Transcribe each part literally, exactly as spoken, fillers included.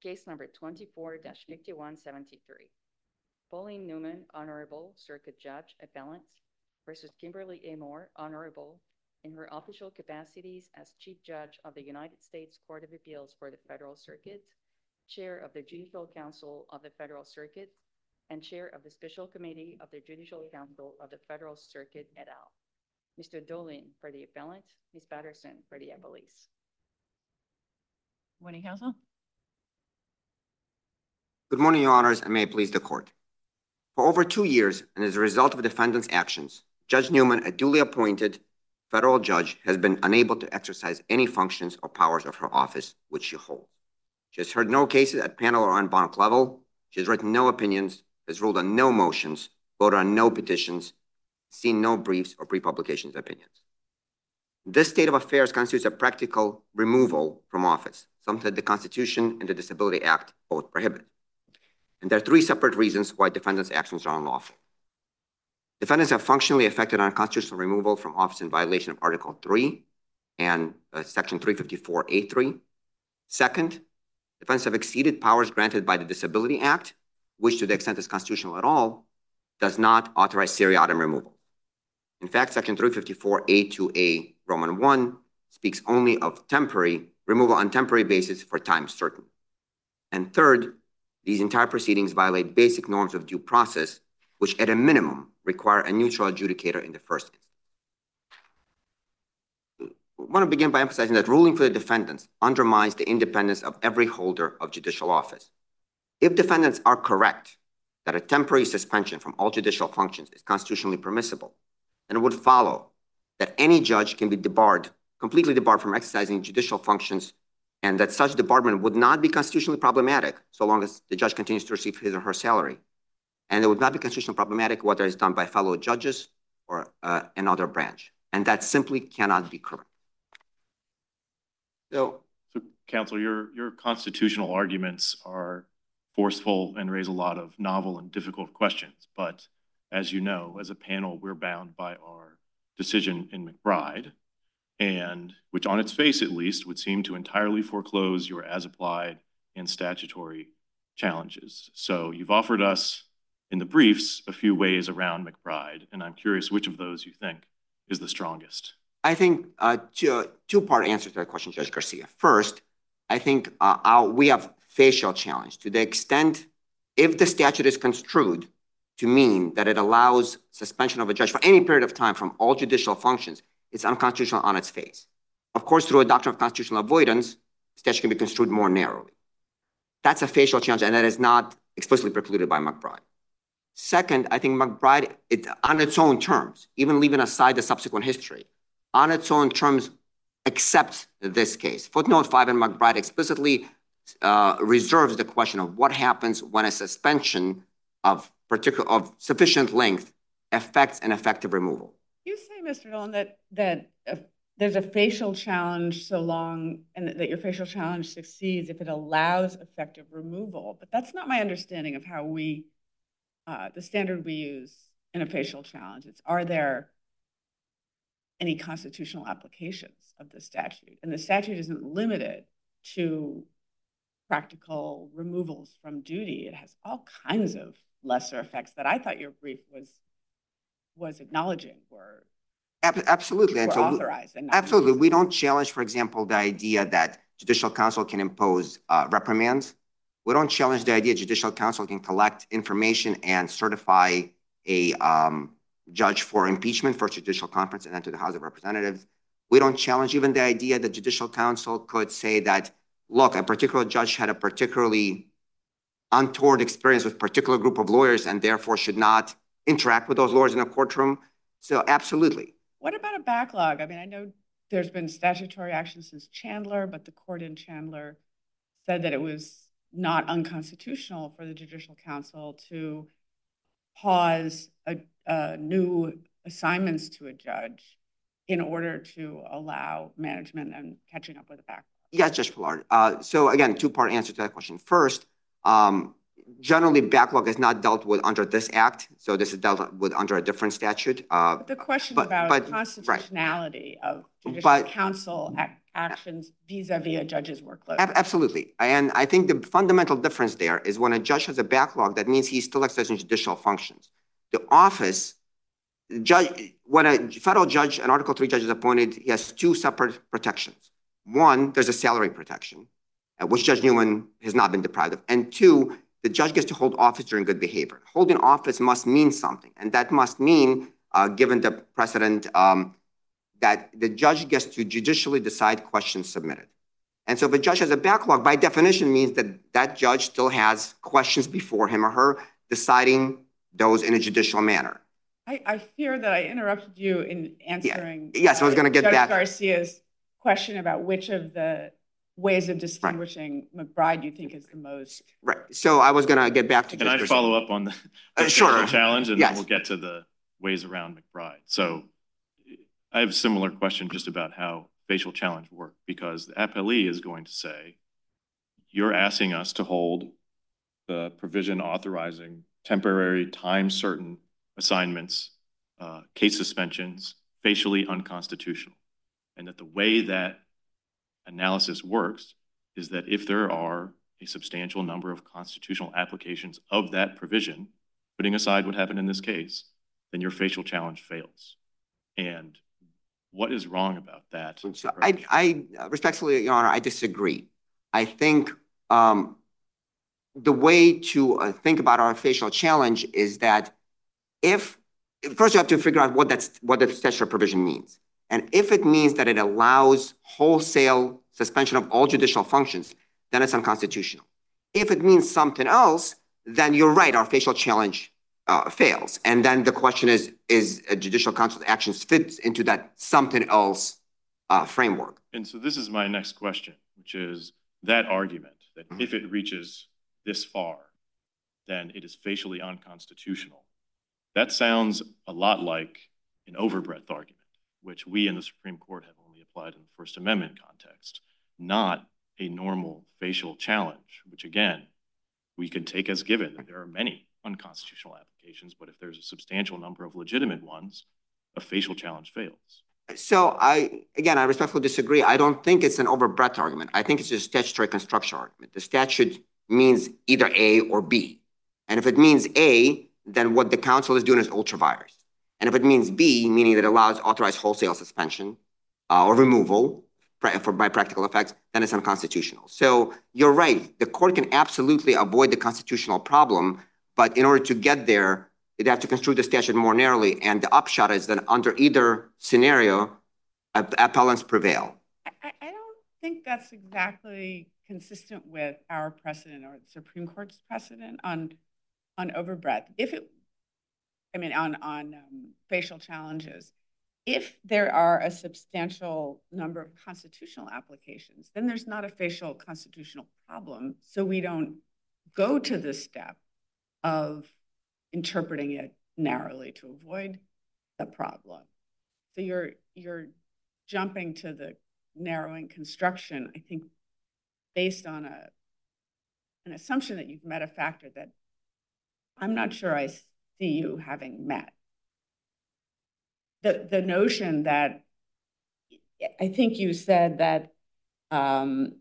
Case number twenty-four dash fifty-one seventy-three. Pauline Newman, Honorable Circuit Judge, Appellant, versus Kimberly A. Moore, Honorable, in her official capacities as Chief Judge of the United States Court of Appeals for the Federal Circuit, Chair of the Judicial Council of the Federal Circuit, and Chair of the Special Committee of the Judicial Council of the Federal Circuit et al. Mister Dolan for the appellant, Miz Patterson for the appellees. Morning, counsel. Good morning, Your Honors, and may it please the Court. For over two years, and as a result of the defendant's actions, Judge Newman, a duly appointed federal judge, has been unable to exercise any functions or powers of her office which she holds. She has heard no cases at panel or en banc level. She has written no opinions, has ruled on no motions, voted on no petitions, seen no briefs or pre-publications opinions. This state of affairs constitutes a practical removal from office, something that the Constitution and the Disability Act both prohibit. And there are three separate reasons why defendants' actions are unlawful. Defendants have functionally effected unconstitutional removal from office in violation of Article three and uh, Section three fifty-four A three. Second, defendants have exceeded powers granted by the Disability Act, which, to the extent is constitutional at all, does not authorize seriatim removal. In fact, Section three fifty-four A two A Roman one speaks only of temporary removal on temporary basis for time certain. And third, these entire proceedings violate basic norms of due process, which at a minimum require a neutral adjudicator in the first instance. I want to begin by emphasizing that ruling for the defendants undermines the independence of every holder of judicial office. If defendants are correct that a temporary suspension from all judicial functions is constitutionally permissible, then it would follow that any judge can be debarred, completely debarred from exercising judicial functions, and that such debarment would not be constitutionally problematic so long as the judge continues to receive his or her salary. And it would not be constitutionally problematic whether it's done by fellow judges or uh, another branch. And that simply cannot be correct. So, so counsel, your, your constitutional arguments are forceful and raise a lot of novel and difficult questions. But as you know, as a panel, we're bound by our decision in McBride, and which on its face at least would seem to entirely foreclose your as-applied and statutory challenges. So you've offered us in the briefs a few ways around McBride, and I'm curious which of those you think is the strongest. I think uh, two, two-part answer to that question, Judge Garcia. First, I think uh, our, we have facial challenge to the extent if the statute is construed to mean that it allows suspension of a judge for any period of time from all judicial functions, it's unconstitutional on its face. Of course, through a doctrine of constitutional avoidance, the statute can be construed more narrowly. That's a facial challenge, and that is not explicitly precluded by McBride. Second, I think McBride, it, on its own terms, even leaving aside the subsequent history, on its own terms, accepts this case. Footnote five in McBride explicitly uh, reserves the question of what happens when a suspension of particular of sufficient length affects an effective removal. You say, Mister Dolan, that that uh, there's a facial challenge so long, and that, that your facial challenge succeeds if it allows effective removal. But that's not my understanding of how we, uh, the standard we use in a facial challenge. It's, are there any constitutional applications of the statute? And the statute isn't limited to practical removals from duty. It has all kinds of lesser effects that I thought your brief was was acknowledging were absolutely were and so authorized. We, and absolutely, we don't challenge, for example, the idea that Judicial Council can impose uh, reprimands. We don't challenge the idea Judicial Council can collect information and certify a um, judge for impeachment for Judicial Conference and then to the House of Representatives. We don't challenge even the idea that Judicial Council could say that, look, a particular judge had a particularly untoward experience with a particular group of lawyers and therefore should not interact with those lawyers in a courtroom. So absolutely. What about a backlog? I mean, I know there's been statutory action since Chandler, but the court in Chandler said that it was not unconstitutional for the Judicial Council to pause a, a new assignments to a judge in order to allow management and catching up with the backlog. Yes, Judge Pillard. Uh, so again, two-part answer to that question. First, um, generally, backlog is not dealt with under this act, so this is dealt with under a different statute. Uh, but the question but, about but, constitutionality right. of Judicial but, Council actions vis-a-vis a judge's workload. Ab- Absolutely. And I think the fundamental difference there is when a judge has a backlog, that means he's still exercising judicial functions. The office, the judge, when a federal judge, an Article three judge is appointed, he has two separate protections. One, there's a salary protection, uh, which Judge Newman has not been deprived of. And two, the judge gets to hold office during good behavior. Holding office must mean something. And that must mean, uh, given the precedent, um, that the judge gets to judicially decide questions submitted. And so if a judge has a backlog, by definition means that that judge still has questions before him or her, deciding those in a judicial manner. I, I fear that I interrupted you in answering. Yeah. Yes, I was going to get Judge back. Garcia's question about which of the ways of distinguishing right. McBride you think is the most. Right. So I was going to get back to. Can I Garcia. follow up on the, the uh, sure. challenge, and yes. then we'll get to the ways around McBride. So I have a similar question just about how facial challenge work, because the appellee is going to say, you're asking us to hold the provision authorizing temporary, time-certain assignments, uh, case suspensions, facially unconstitutional. And that the way that analysis works is that if there are a substantial number of constitutional applications of that provision, putting aside what happened in this case, then your facial challenge fails. And what is wrong about that? So I, I respectfully, Your Honor, I disagree. I think um, the way to uh, think about our facial challenge is that if, first you have to figure out what that's what the statutory provision means. And if it means that it allows wholesale suspension of all judicial functions, then it's unconstitutional. If it means something else, then you're right, our facial challenge uh, fails. And then the question is, is a judicial council actions fits into that something else uh, framework? And so this is my next question, which is that argument that Mm-hmm. if it reaches this far, then it is facially unconstitutional. That sounds a lot like an overbreadth argument, which we in the Supreme Court have only applied in the First Amendment context, not a normal facial challenge, which again, we can take as given that there are many unconstitutional applications, but if there's a substantial number of legitimate ones, a facial challenge fails. So I, again, I respectfully disagree. I don't think it's an overbreadth argument. I think it's a statutory construction argument. The statute means either A or B. And if it means A, then what the council is doing is ultra vires. And if it means B, meaning that it allows authorized wholesale suspension uh, or removal for, by practical effects, then it's unconstitutional. So you're right. The court can absolutely avoid the constitutional problem, but in order to get there, they'd have to construe the statute more narrowly. And the upshot is that under either scenario, appellants prevail. I, I don't think that's exactly consistent with our precedent or the Supreme Court's precedent on on overbreadth. If it, I mean, on on um, facial challenges, if there are a substantial number of constitutional applications, then there's not a facial constitutional problem. So we don't go to the step of interpreting it narrowly to avoid the problem. So you're you're jumping to the narrowing construction, I think, based on a an assumption that you've met a factor that I'm not sure I see you having met. The the notion that I think you said that um,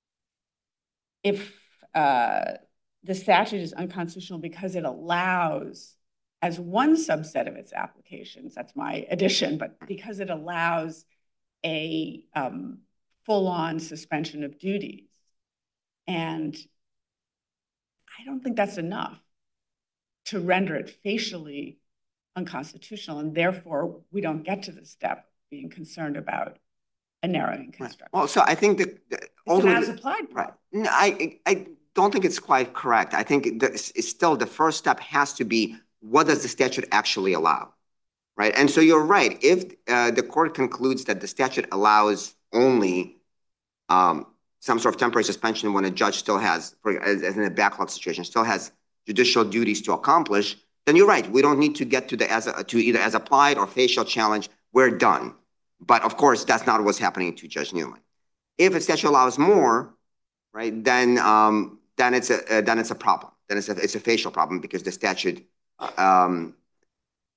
if uh, the statute is unconstitutional because it allows, as one subset of its applications, that's my addition, but because it allows a um, full-on suspension of duties. And I don't think that's enough to render it facially unconstitutional, and therefore we don't get to the step of being concerned about a narrowing construction. Right. Well, so I think that it's an as-applied problem. Right. No, I I don't think it's quite correct. I think that it's still the first step has to be, what does the statute actually allow, right? And so you're right. If uh, the court concludes that the statute allows only um, some sort of temporary suspension when a judge still has, for, as, as in a backlog situation, still has judicial duties to accomplish, then you're right. We don't need to get to the as a, to either as applied or facial challenge. We're done. But of course, that's not what's happening to Judge Newman. If a statute allows more, right, then um, then it's a uh, then it's a problem. Then it's a it's a facial problem because the statute. Um,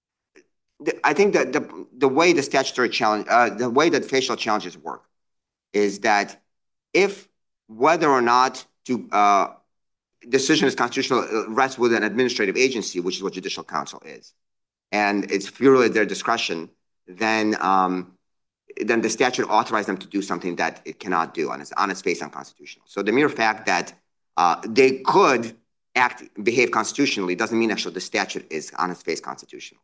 the, I think that the the way the statutory challenge, uh, the way that facial challenges work, is that if whether or not to uh, decision is constitutional rests with an administrative agency, which is what judicial council is, and it's purely their discretion, then um, then the statute authorizes them to do something that it cannot do, and it's on its face unconstitutional. So the mere fact that uh, they could act, behave constitutionally doesn't mean actually the statute is on its face constitutional.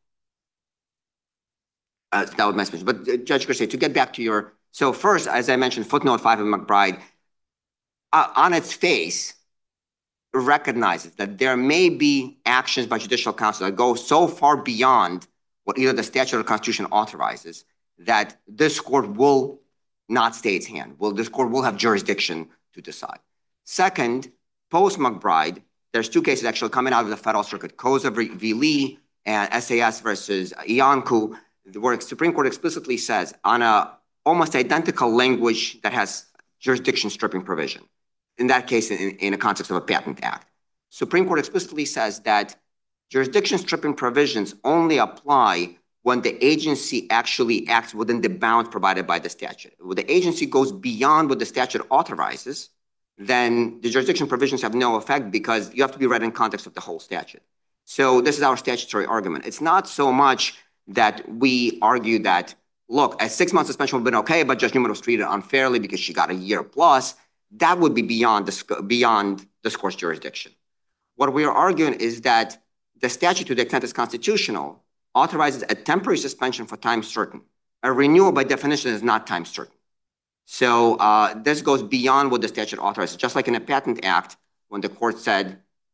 Uh, that was my speech. But uh, Judge Garcia, to get back to your, so first, as I mentioned, footnote five of McBride, uh, on its face, recognizes that there may be actions by judicial council that go so far beyond what either the statute or the Constitution authorizes that this court will not stay its hand. Well, this court will have jurisdiction to decide. Second, post McBride, there's two cases actually coming out of the Federal Circuit, Koza v. Lee and S A S versus Iancu, where the Supreme Court explicitly says on a almost identical language that has jurisdiction stripping provision. In that case, in, in a context of a patent act. Supreme Court explicitly says that jurisdiction stripping provisions only apply when the agency actually acts within the bounds provided by the statute. When the agency goes beyond what the statute authorizes, then the jurisdiction provisions have no effect because you have to be read in context of the whole statute. So this is our statutory argument. It's not so much that we argue that, look, a six-month suspension would have been okay, but Judge Newman was treated unfairly because she got a year plus. That would be beyond this, beyond this court's jurisdiction. What we are arguing is that the statute, to the extent it's constitutional, authorizes a temporary suspension for time certain. A renewal, by definition, is not time certain. So uh, this goes beyond what the statute authorizes. Just like in a patent act, when the court said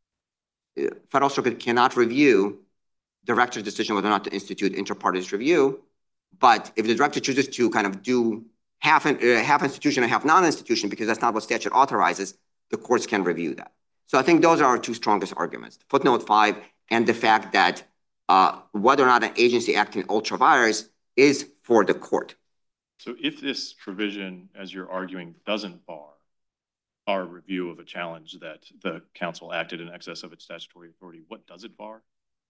uh, Federal Circuit cannot review director's decision whether or not to institute inter partes review, but if the director chooses to kind of do half, uh, half institution and half non-institution, because that's not what statute authorizes, the courts can review that. So I think those are our two strongest arguments. Footnote five and the fact that uh, whether or not an agency acting ultra vires is for the court. So if this provision, as you're arguing, doesn't bar our review of a challenge that the council acted in excess of its statutory authority, what does it bar?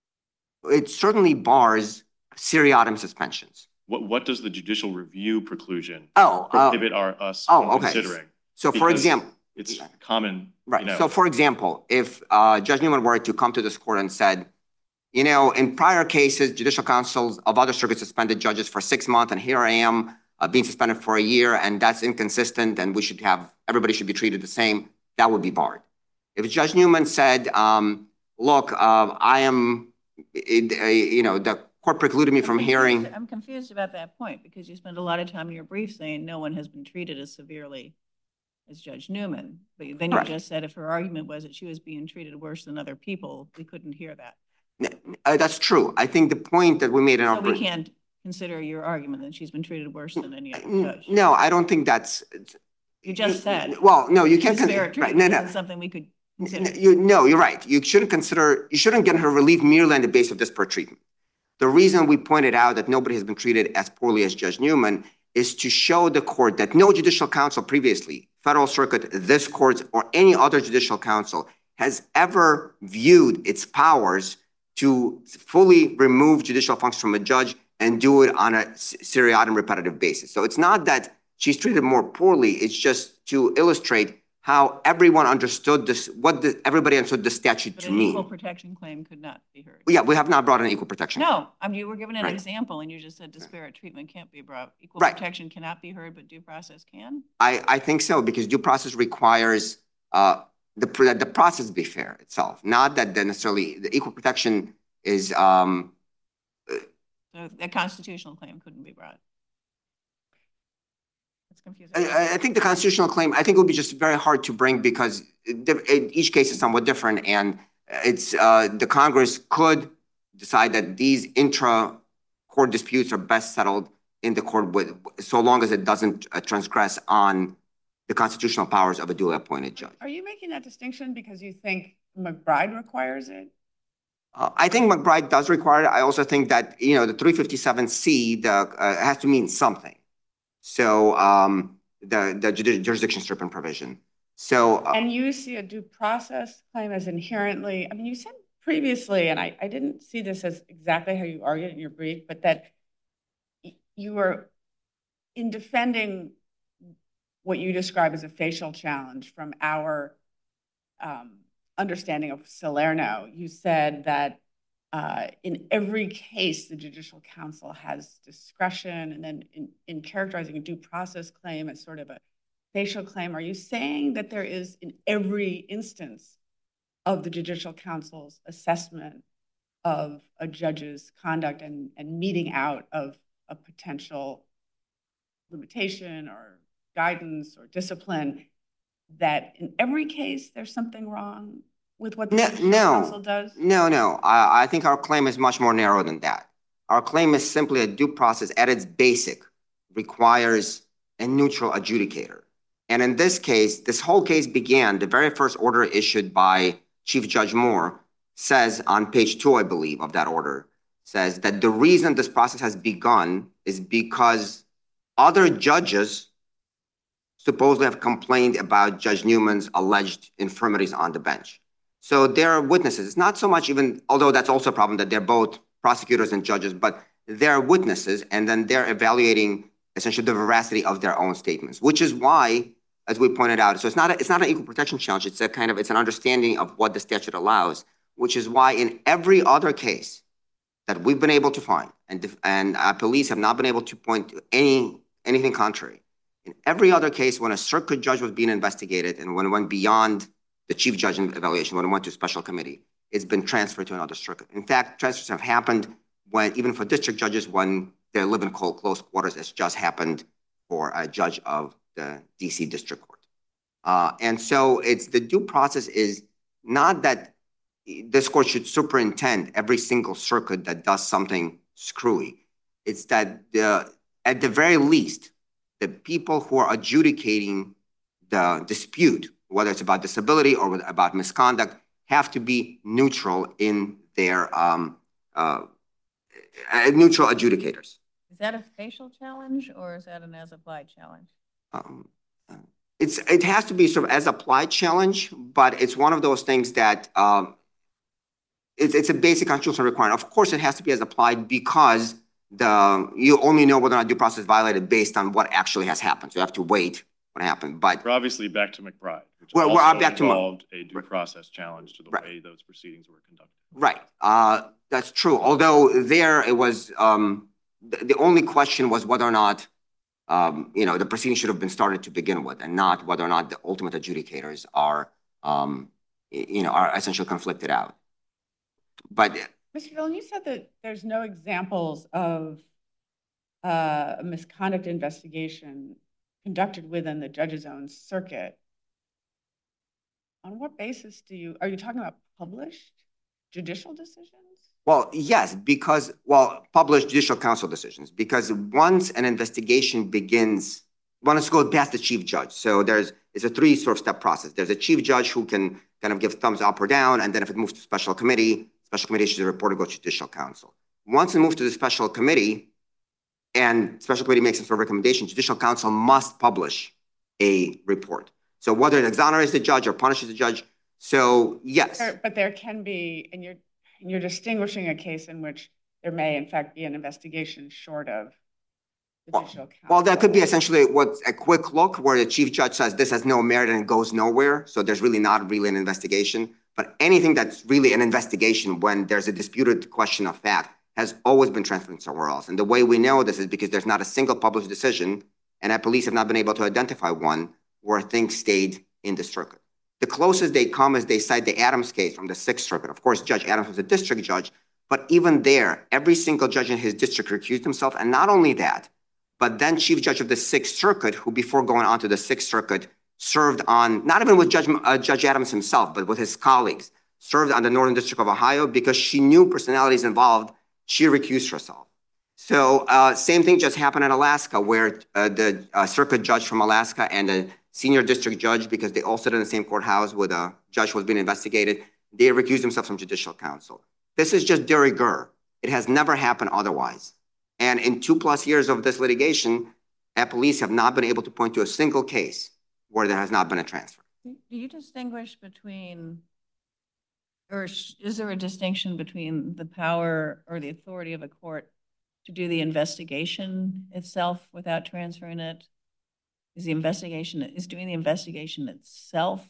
It certainly bars seriatim suspensions. What what does the judicial review preclusion oh, prohibit uh, our us oh, from okay. considering? So for example, it's common, right. You know, so for example, if uh, Judge Newman were to come to this court and said, you know, in prior cases, judicial councils of other circuits suspended judges for six months, and here I am uh, being suspended for a year, and that's inconsistent, and we should have, everybody should be treated the same, that would be barred. If Judge Newman said, um, look, uh, I am, it, uh, you know, the court precluded me I'm from confused. hearing. I'm confused about that point because you spend a lot of time in your brief saying no one has been treated as severely as Judge Newman. But then you Right. just said if her argument was that she was being treated worse than other people, we couldn't hear that. Uh, that's true. I think the point that we made in our So we brief. can't consider your argument that she's been treated worse than any other N- judge. No, I don't think that's. You just said. Well, no, you can't. con- Disparate Right, treatment no, no. isn't something we could N- consider. You, no, you're right. You shouldn't consider, you shouldn't get her relief merely on the basis of disparate treatment. The reason we pointed out that nobody has been treated as poorly as Judge Newman is to show the court that no judicial council previously, Federal Circuit, this court, or any other judicial council has ever viewed its powers to fully remove judicial functions from a judge and do it on a seriatim repetitive basis. So it's not that she's treated more poorly, it's just to illustrate how everyone understood this, what the, everybody understood the statute But to an mean. equal protection claim could not be heard. Yeah, we have not brought an equal protection. No, I mean, you were given an Right. example and you just said disparate treatment can't be brought. Equal Right. protection cannot be heard, but due process can? I, I think so, because due process requires uh, the, pr- that the process be fair itself, not that the necessarily the equal protection is, um, So a constitutional claim couldn't be brought. That's confusing. I, I think the constitutional claim, I think it would be just very hard to bring because it, it, each case is somewhat different, and it's uh, the Congress could decide that these intra-court disputes are best settled in the court with, so long as it doesn't uh, transgress on the constitutional powers of a duly appointed judge. Are you making that distinction because you think McBride requires it? Uh, I think McBride does require it. I also think that, you know, the three fifty-seven C the, uh, has to mean something. So um, the, the jurisdiction stripping provision. So, uh, And you see a due process claim as inherently, I mean, you said previously, and I, I didn't see this as exactly how you argued in your brief, but that y- you were in defending what you describe as a facial challenge from our um, understanding of Salerno. You said that uh, in every case, the Judicial Council has discretion, and then in, in characterizing a due process claim as sort of a facial claim, are you saying that there is in every instance of the Judicial Council's assessment of a judge's conduct and, and meeting out of a potential limitation or guidance or discipline, that in every case there's something wrong with what the No, Judicial no, Council does? no, no. I, I think our claim is much more narrow than that. Our claim is simply a due process at its basic requires a neutral adjudicator. And in this case, this whole case began, the very first order issued by Chief Judge Moore says on page two, I believe, of that order, says that the reason this process has begun is because other judges supposedly have complained about Judge Newman's alleged infirmities on the bench. So they're witnesses. It's not so much even, although that's also a problem that they're both prosecutors and judges, but they're witnesses, and then they're evaluating essentially the veracity of their own statements, which is why, as we pointed out, so it's not a, it's not an equal protection challenge. It's a kind of, it's an understanding of what the statute allows, which is why in every other case that we've been able to find, and, and our police have not been able to point to any anything contrary, in every other case when a circuit judge was being investigated and when it went beyond the chief judge evaluation, when it went to special committee, it's been transferred to another circuit. In fact, transfers have happened when, even for district judges, when they live in close quarters, as just happened for a judge of the D C District Court. Uh, and so it's the due process is not that this court should superintend every single circuit that does something screwy. It's that the, at the very least, the people who are adjudicating the dispute, whether it's about disability or about misconduct, have to be neutral in their um, uh, uh, neutral adjudicators. Is that a facial challenge or is that an as-applied challenge? Um, uh, it's it has to be sort of as applied challenge, but it's one of those things that um, it's it's a basic constitutional requirement. Of course, it has to be as applied because the you only know whether or not due process is violated based on what actually has happened. So you have to wait what happened. But we're obviously back to McBride, which we're, also we're back involved to a due process challenge to the right. way those proceedings were conducted. Right. Uh, that's true. Although there it was, um, the, the only question was whether or not, um, you know, the proceeding should have been started to begin with, and not whether or not the ultimate adjudicators are, um, you know, are essentially conflicted out. But Mister Dillon, you said that there's no examples of uh, a misconduct investigation conducted within the judge's own circuit. On what basis do you, are you talking about published judicial decisions? Well, yes, because, well, published judicial council decisions, because once an investigation begins, once it goes past the chief judge. So there's, it's a three sort of step process. There's a chief judge who can kind of give thumbs up or down. And then if it moves to special committee, special committee issues a report to go to judicial council. Once it moves to the special committee and special committee makes some sort of recommendation, judicial council must publish a report. So whether it exonerates the judge or punishes the judge. So yes. There, but there can be, and you're, you're distinguishing a case in which there may in fact be an investigation short of well, judicial council. Well, that could be essentially what's a quick look where the chief judge says this has no merit and it goes nowhere. So there's really not really an investigation. But anything that's really an investigation when there's a disputed question of fact has always been transferred somewhere else. And the way we know this is because there's not a single published decision, and our police have not been able to identify one where things stayed in the circuit. The closest they come is they cite the Adams case from the Sixth Circuit. Of course, Judge Adams was a district judge, but even there, every single judge in his district recused himself. And not only that, but then Chief Judge of the Sixth Circuit, who before going on to the Sixth Circuit served on, not even with Judge, uh, Judge Adams himself, but with his colleagues, served on the Northern District of Ohio because she knew personalities involved, she recused herself. So uh, same thing just happened in Alaska where uh, the uh, circuit judge from Alaska and the senior district judge, because they all sit in the same courthouse with a judge who was being investigated, they recused themselves from judicial council. This is just de rigueur. It has never happened otherwise. And in two plus years of this litigation, our police have not been able to point to a single case where there has not been a transfer. Do you distinguish between, or is there a distinction between the power or the authority of a court to do the investigation itself without transferring it is the investigation, is doing the investigation itself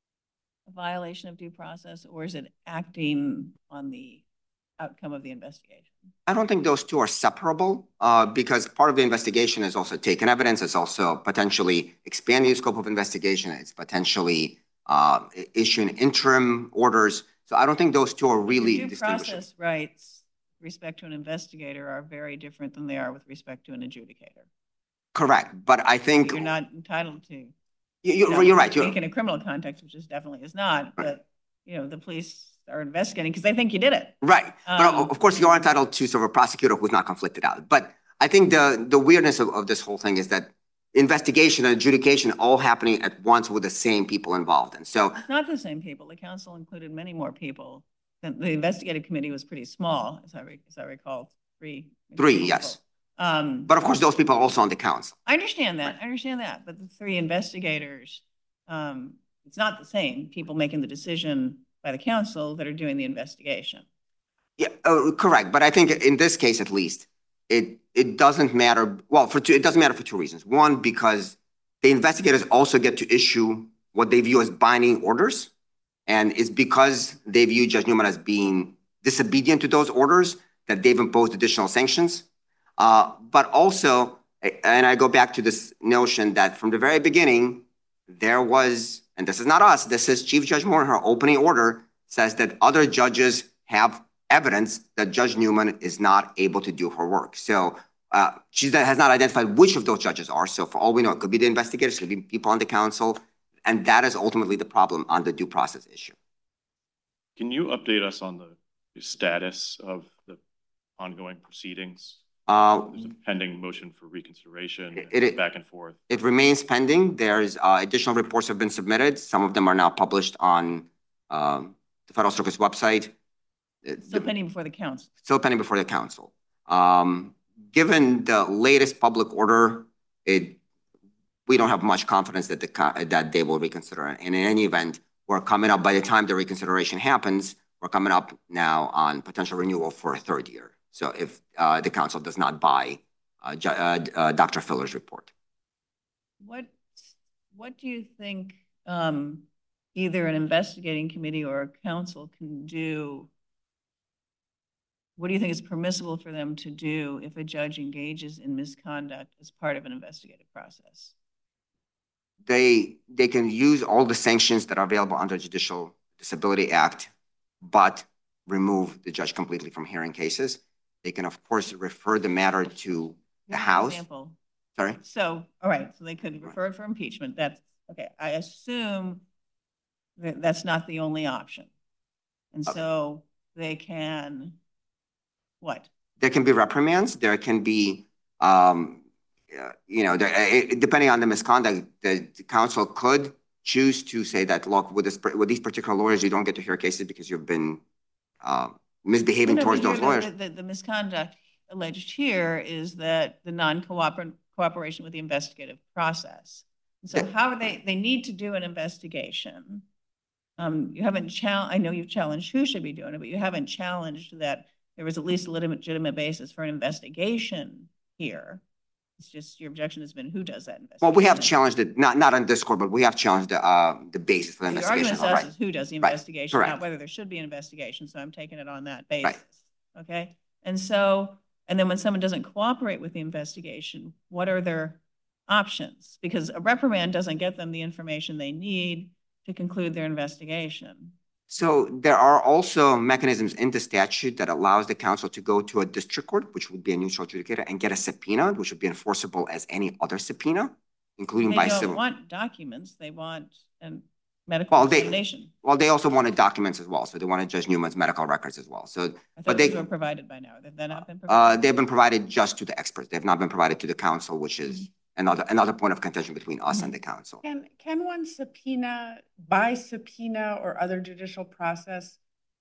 a violation of due process, or is it acting on the outcome of the investigation? I don't think those two are separable, uh, because part of the investigation is also taking evidence. It's also potentially expanding the scope of investigation. It's potentially uh, issuing interim orders. So I don't think those two are really Your due distinguishable. process rights with respect to an investigator are very different than they are with respect to an adjudicator. Correct, but I think You're not entitled to. you, You you're, know, you're right. I think You're, in a criminal context, which is definitely is not, but, you know, the police are investigating because they think you did it. right. But Um, of course, you're entitled to sort of a prosecutor who's not conflicted out. But I think the, the weirdness of, of this whole thing is that investigation and adjudication all happening at once with the same people involved. And so, It's not the same people. The council included many more people. The, the investigative committee was pretty small, as I, re, as I recall, three. three, people. yes. Um, But of course, those people are also on the council. I understand that. I understand that. But the three investigators, um, it's not the same people making the decision by the council that are doing the investigation. Yeah, uh, correct. But I think in this case, at least, it it doesn't matter. Well, for two, it doesn't matter for two reasons. One, because the investigators also get to issue what they view as binding orders, and it's because they view Judge Newman as being disobedient to those orders that they've imposed additional sanctions. Uh, but also, and I go back to this notion that from the very beginning, there was, and this is not us, this is Chief Judge Moore in her opening order, says that other judges have evidence that Judge Newman is not able to do her work. So uh, she has not identified which of those judges are. So for all we know, it could be the investigators, it could be people on the council, and that is ultimately the problem on the due process issue. Can you update us on the status of the ongoing proceedings? Uh, There's a pending motion for reconsideration, It- it- back and forth. It remains pending. There's uh, additional reports have been submitted. Some of them are now published on um, the Federal Circuit's website. Uh, Still pending before the council. Still pending before the council. Um, given the latest public order, it we don't have much confidence that the that they will reconsider. And in any event, we're coming up by the time the reconsideration happens, we're coming up now on potential renewal for a third year. So if uh, the council does not buy uh, uh, uh, Doctor Filler's report. What, what do you think um, either an investigating committee or a council can do? What do you think is permissible for them to do if a judge engages in misconduct as part of an investigative process? They, they can use all the sanctions that are available under Judicial Disability Act, but remove the judge completely from hearing cases. They can, of course, refer the matter to the House. Example. Sorry? So, all right, so they could refer it for impeachment. That's, okay, I assume that that's not the only option. And Okay. so they can, what? There can be reprimands. There can be, um, uh, you know, there, it, depending on the misconduct, the, the council could choose to say that, look, with, this, with these particular lawyers, you don't get to hear cases because you've been uh, misbehaving No, no, towards but those here, lawyers. The, the, the misconduct alleged here is that the non-cooperation with the investigative process. And so Yeah. how are they, they need to do an investigation. Um, you haven't challenged, I know you've challenged who should be doing it, but you haven't challenged that there was at least a legitimate basis for an investigation here. It's just your objection has been who does that investigation. Well, we have challenged it, not not on this court, but we have challenged the uh, the basis for the Your investigation. argument to us Right. is who does the Right. investigation, Correct. not whether there should be an investigation. So I'm taking it on that basis. Right. Okay. And so, and then when someone doesn't cooperate with the investigation, what are their options? Because a reprimand doesn't get them the information they need to conclude their investigation. So there are also mechanisms in the statute that allows the council to go to a district court, which would be a neutral adjudicator, and get a subpoena, which would be enforceable as any other subpoena, including They by don't civil. want documents. They want a medical Well, they- examination. Well, they also wanted documents as well. So they wanted Judge Newman's medical records as well. So, I but thought they, those were provided by now. Have they not been uh, provided? they've been provided just to the experts. They've not been provided to the council, which is another another point of contention between us and the council. Can, can one subpoena, by subpoena or other judicial process,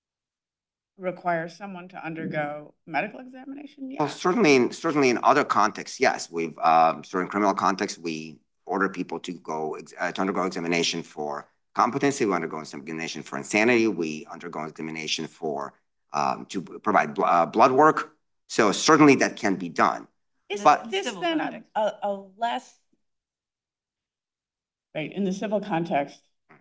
require someone to undergo medical examination? Well, Yeah. certainly, in certainly in other contexts, yes. We've, um, so in criminal contexts, we order people to go, ex- uh, to undergo examination for competency. We undergo examination for insanity. We undergo examination for, um, to provide bl- uh, blood work. So certainly that can be done. Isn't But- this Civil then a, context. a, a less right? In the civil context,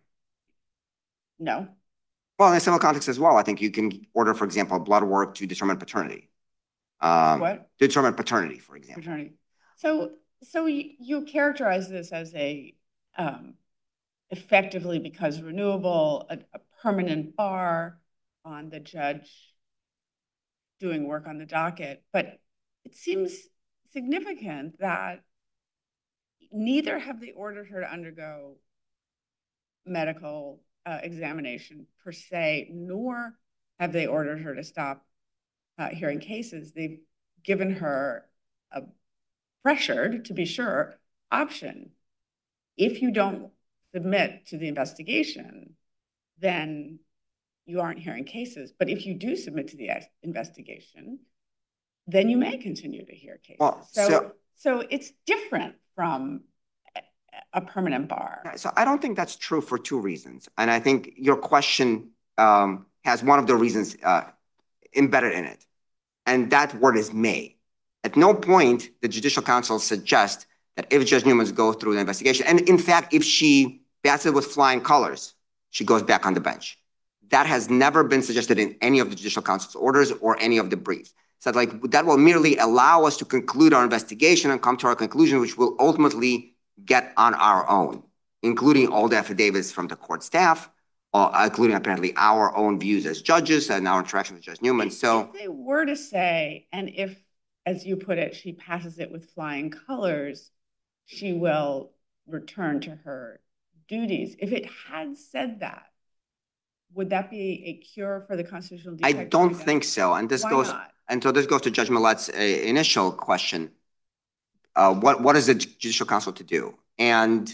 no. Well, in a civil context as well, I think you can order, for example, blood work to determine paternity. Um, What? To determine paternity, for example. Paternity. So, so you, you characterize this as a, um, effectively because renewable, a, a permanent bar on the judge doing work on the docket, but it seems significant that neither have they ordered her to undergo medical uh, examination per se, nor have they ordered her to stop uh, hearing cases. They've given her a pressured, to be sure, option. If you don't submit to the investigation, then you aren't hearing cases. But if you do submit to the investigation, then you may continue to hear cases. Well, so, so, so it's different from a permanent bar. So I don't think that's true for two reasons. And I think your question um, has one of the reasons uh, embedded in it. And that word is may. At no point did Judicial Council suggest that if Judge Newman goes through the investigation, and in fact, if she passes with flying colors, she goes back on the bench. That has never been suggested in any of the Judicial Council's orders or any of the briefs. So like that will merely allow us to conclude our investigation and come to our conclusion, which will ultimately get on our own, including all the affidavits from the court staff, uh, including apparently our own views as judges and our interaction with Judge Newman. If, so if they were to say, and if, as you put it, she passes it with flying colors, she will return to her duties. If it had said that, would that be a cure for the constitutional defect? I don't think so. And this Why goes, not? and so this goes to Judge Millett's uh, initial question. Uh, what, what is the Judicial Council to do? And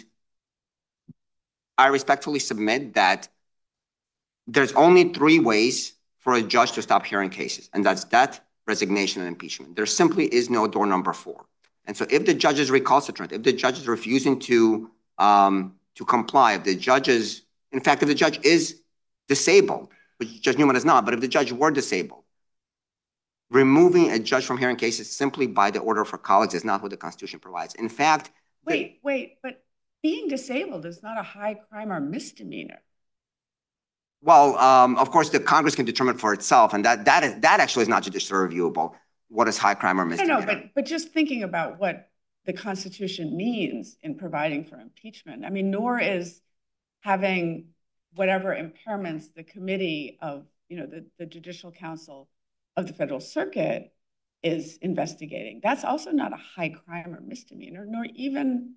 I respectfully submit that there's only three ways for a judge to stop hearing cases, and that's death, resignation, and impeachment. There simply is no door number four. And so if the judge is recalcitrant, if the judge is refusing to, um, to comply, if the judge is, in fact, if the judge is disabled, which Judge Newman is not, but if the judge were disabled, removing a judge from hearing cases simply by the order of her colleagues is not what the Constitution provides. In fact, wait, wait, but being disabled is not a high crime or misdemeanor. Well, um, of course, the Congress can determine for itself, and that that is that actually is not judicially reviewable. What is high crime or misdemeanor? No, no, but but just thinking about what the Constitution means in providing for impeachment. I mean, nor is having whatever impairments the committee of, you know, the, the Judicial Council of the Federal Circuit is investigating. That's also not a high crime or misdemeanor, nor even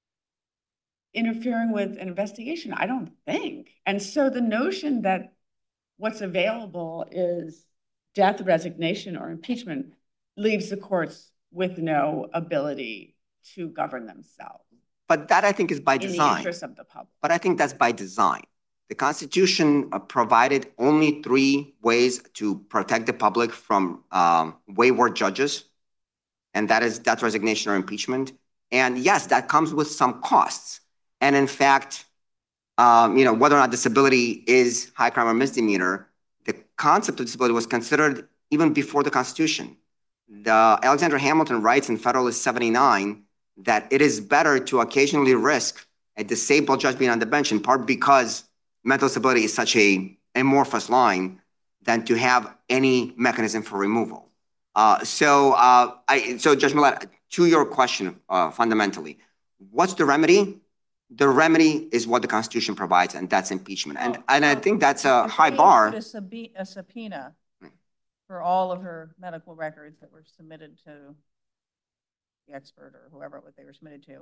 interfering with an investigation, I don't think. And so the notion that what's available is death, resignation, or impeachment leaves the courts with no ability to govern themselves. But that, I think, is by in design. the interest of the public. But I think that's by design. The Constitution uh, provided only three ways to protect the public from um, wayward judges, and that is death, resignation, or impeachment. And yes, that comes with some costs. And in fact, um, you know, whether or not disability is high crime or misdemeanor, the concept of disability was considered even before the Constitution. The Alexander Hamilton writes in Federalist seventy-nine that it is better to occasionally risk a disabled judge being on the bench, in part because mental disability is such a amorphous line, than to have any mechanism for removal. Uh, so, uh, I, so Judge Millett, to your question, uh, fundamentally, what's the remedy? The remedy is what the Constitution provides, and that's impeachment. And, Oh, and I so think that's a if high they bar. issued A sub- a subpoena for all of her medical records that were submitted to the expert or whoever what they were submitted to.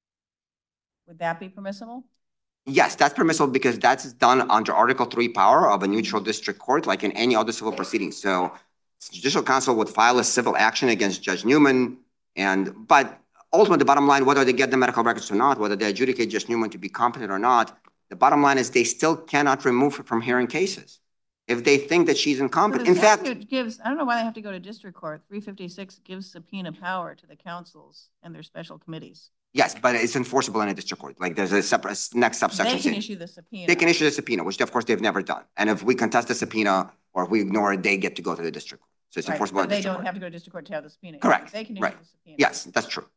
Would that be permissible? Yes, that's permissible because that's done under Article three power of a neutral district court, like in any other civil proceeding. So Judicial Council would file a civil action against Judge Newman, and but ultimately the bottom line, whether they get the medical records or not, whether they adjudicate Judge Newman to be competent or not, the bottom line is they still cannot remove her from hearing cases if they think that she's incompetent. So In the fact, statute gives, I don't know why they have to go to district court. three fifty-six gives subpoena power to the councils and their special committees. yes, but it's enforceable in a district court. Like there's a separate next subsection. They can saying- issue the subpoena. They can issue the subpoena, which of course they've never done. And if we contest the subpoena or if we ignore it, they get to go to the district court. So it's Right, enforceable but in they district don't court. have to go to district court to have the subpoena. Correct, They can issue right. the subpoena. Yes, that's true.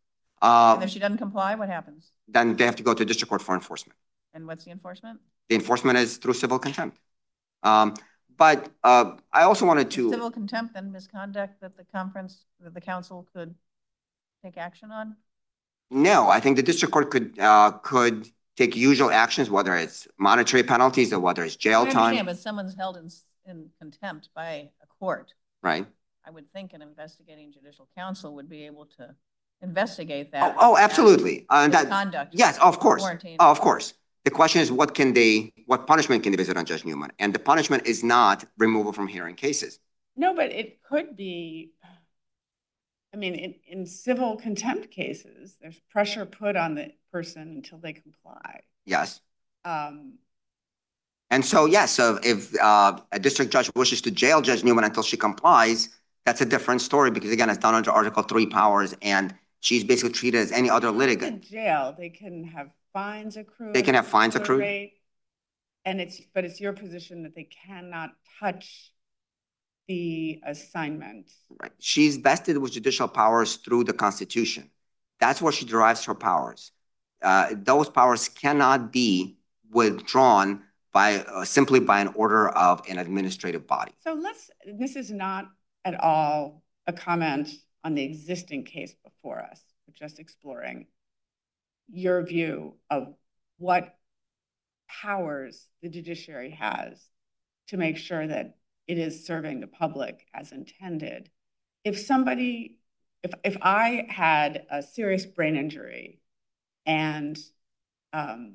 Uh, And if she doesn't comply, what happens? then they have to go to district court for enforcement. And what's the enforcement? The enforcement is through civil contempt. Um, but uh, I also wanted Is to. Civil contempt and misconduct that the conference, that the council could take action on? No, I think the district court could uh, could take usual actions, whether it's monetary penalties or whether it's jail I understand, time. but someone's held in, in contempt by a court. Right. I would think an investigating judicial counsel would be able to investigate Oh, that. oh, absolutely. Uh, that, Misconduct. yes, of course. Warranting. Oh, of course. The question is, what can they, what punishment can they visit on Judge Newman? And the punishment is not removal from hearing cases. No, but it could be, I mean, in, in civil contempt cases, there's pressure put on the person until they comply. Yes. Um, And so, yes, so if uh, a district judge wishes to jail Judge Newman until she complies, that's a different story because, again, it's done under Article three powers, and she's basically treated as any other in litigant. jail, they can have fines accrued. They can have fines accrued. Rate, and it's, but it's your position that they cannot touch the assignment. Right. She's vested with judicial powers through the Constitution. That's where she derives her powers. Uh, those powers cannot be withdrawn by uh, simply by an order of an administrative body. So let's, this is not at all a comment on the existing case before us. We're just exploring your view of what powers the judiciary has to make sure that it is serving the public as intended. If somebody, if, if I had a serious brain injury and um,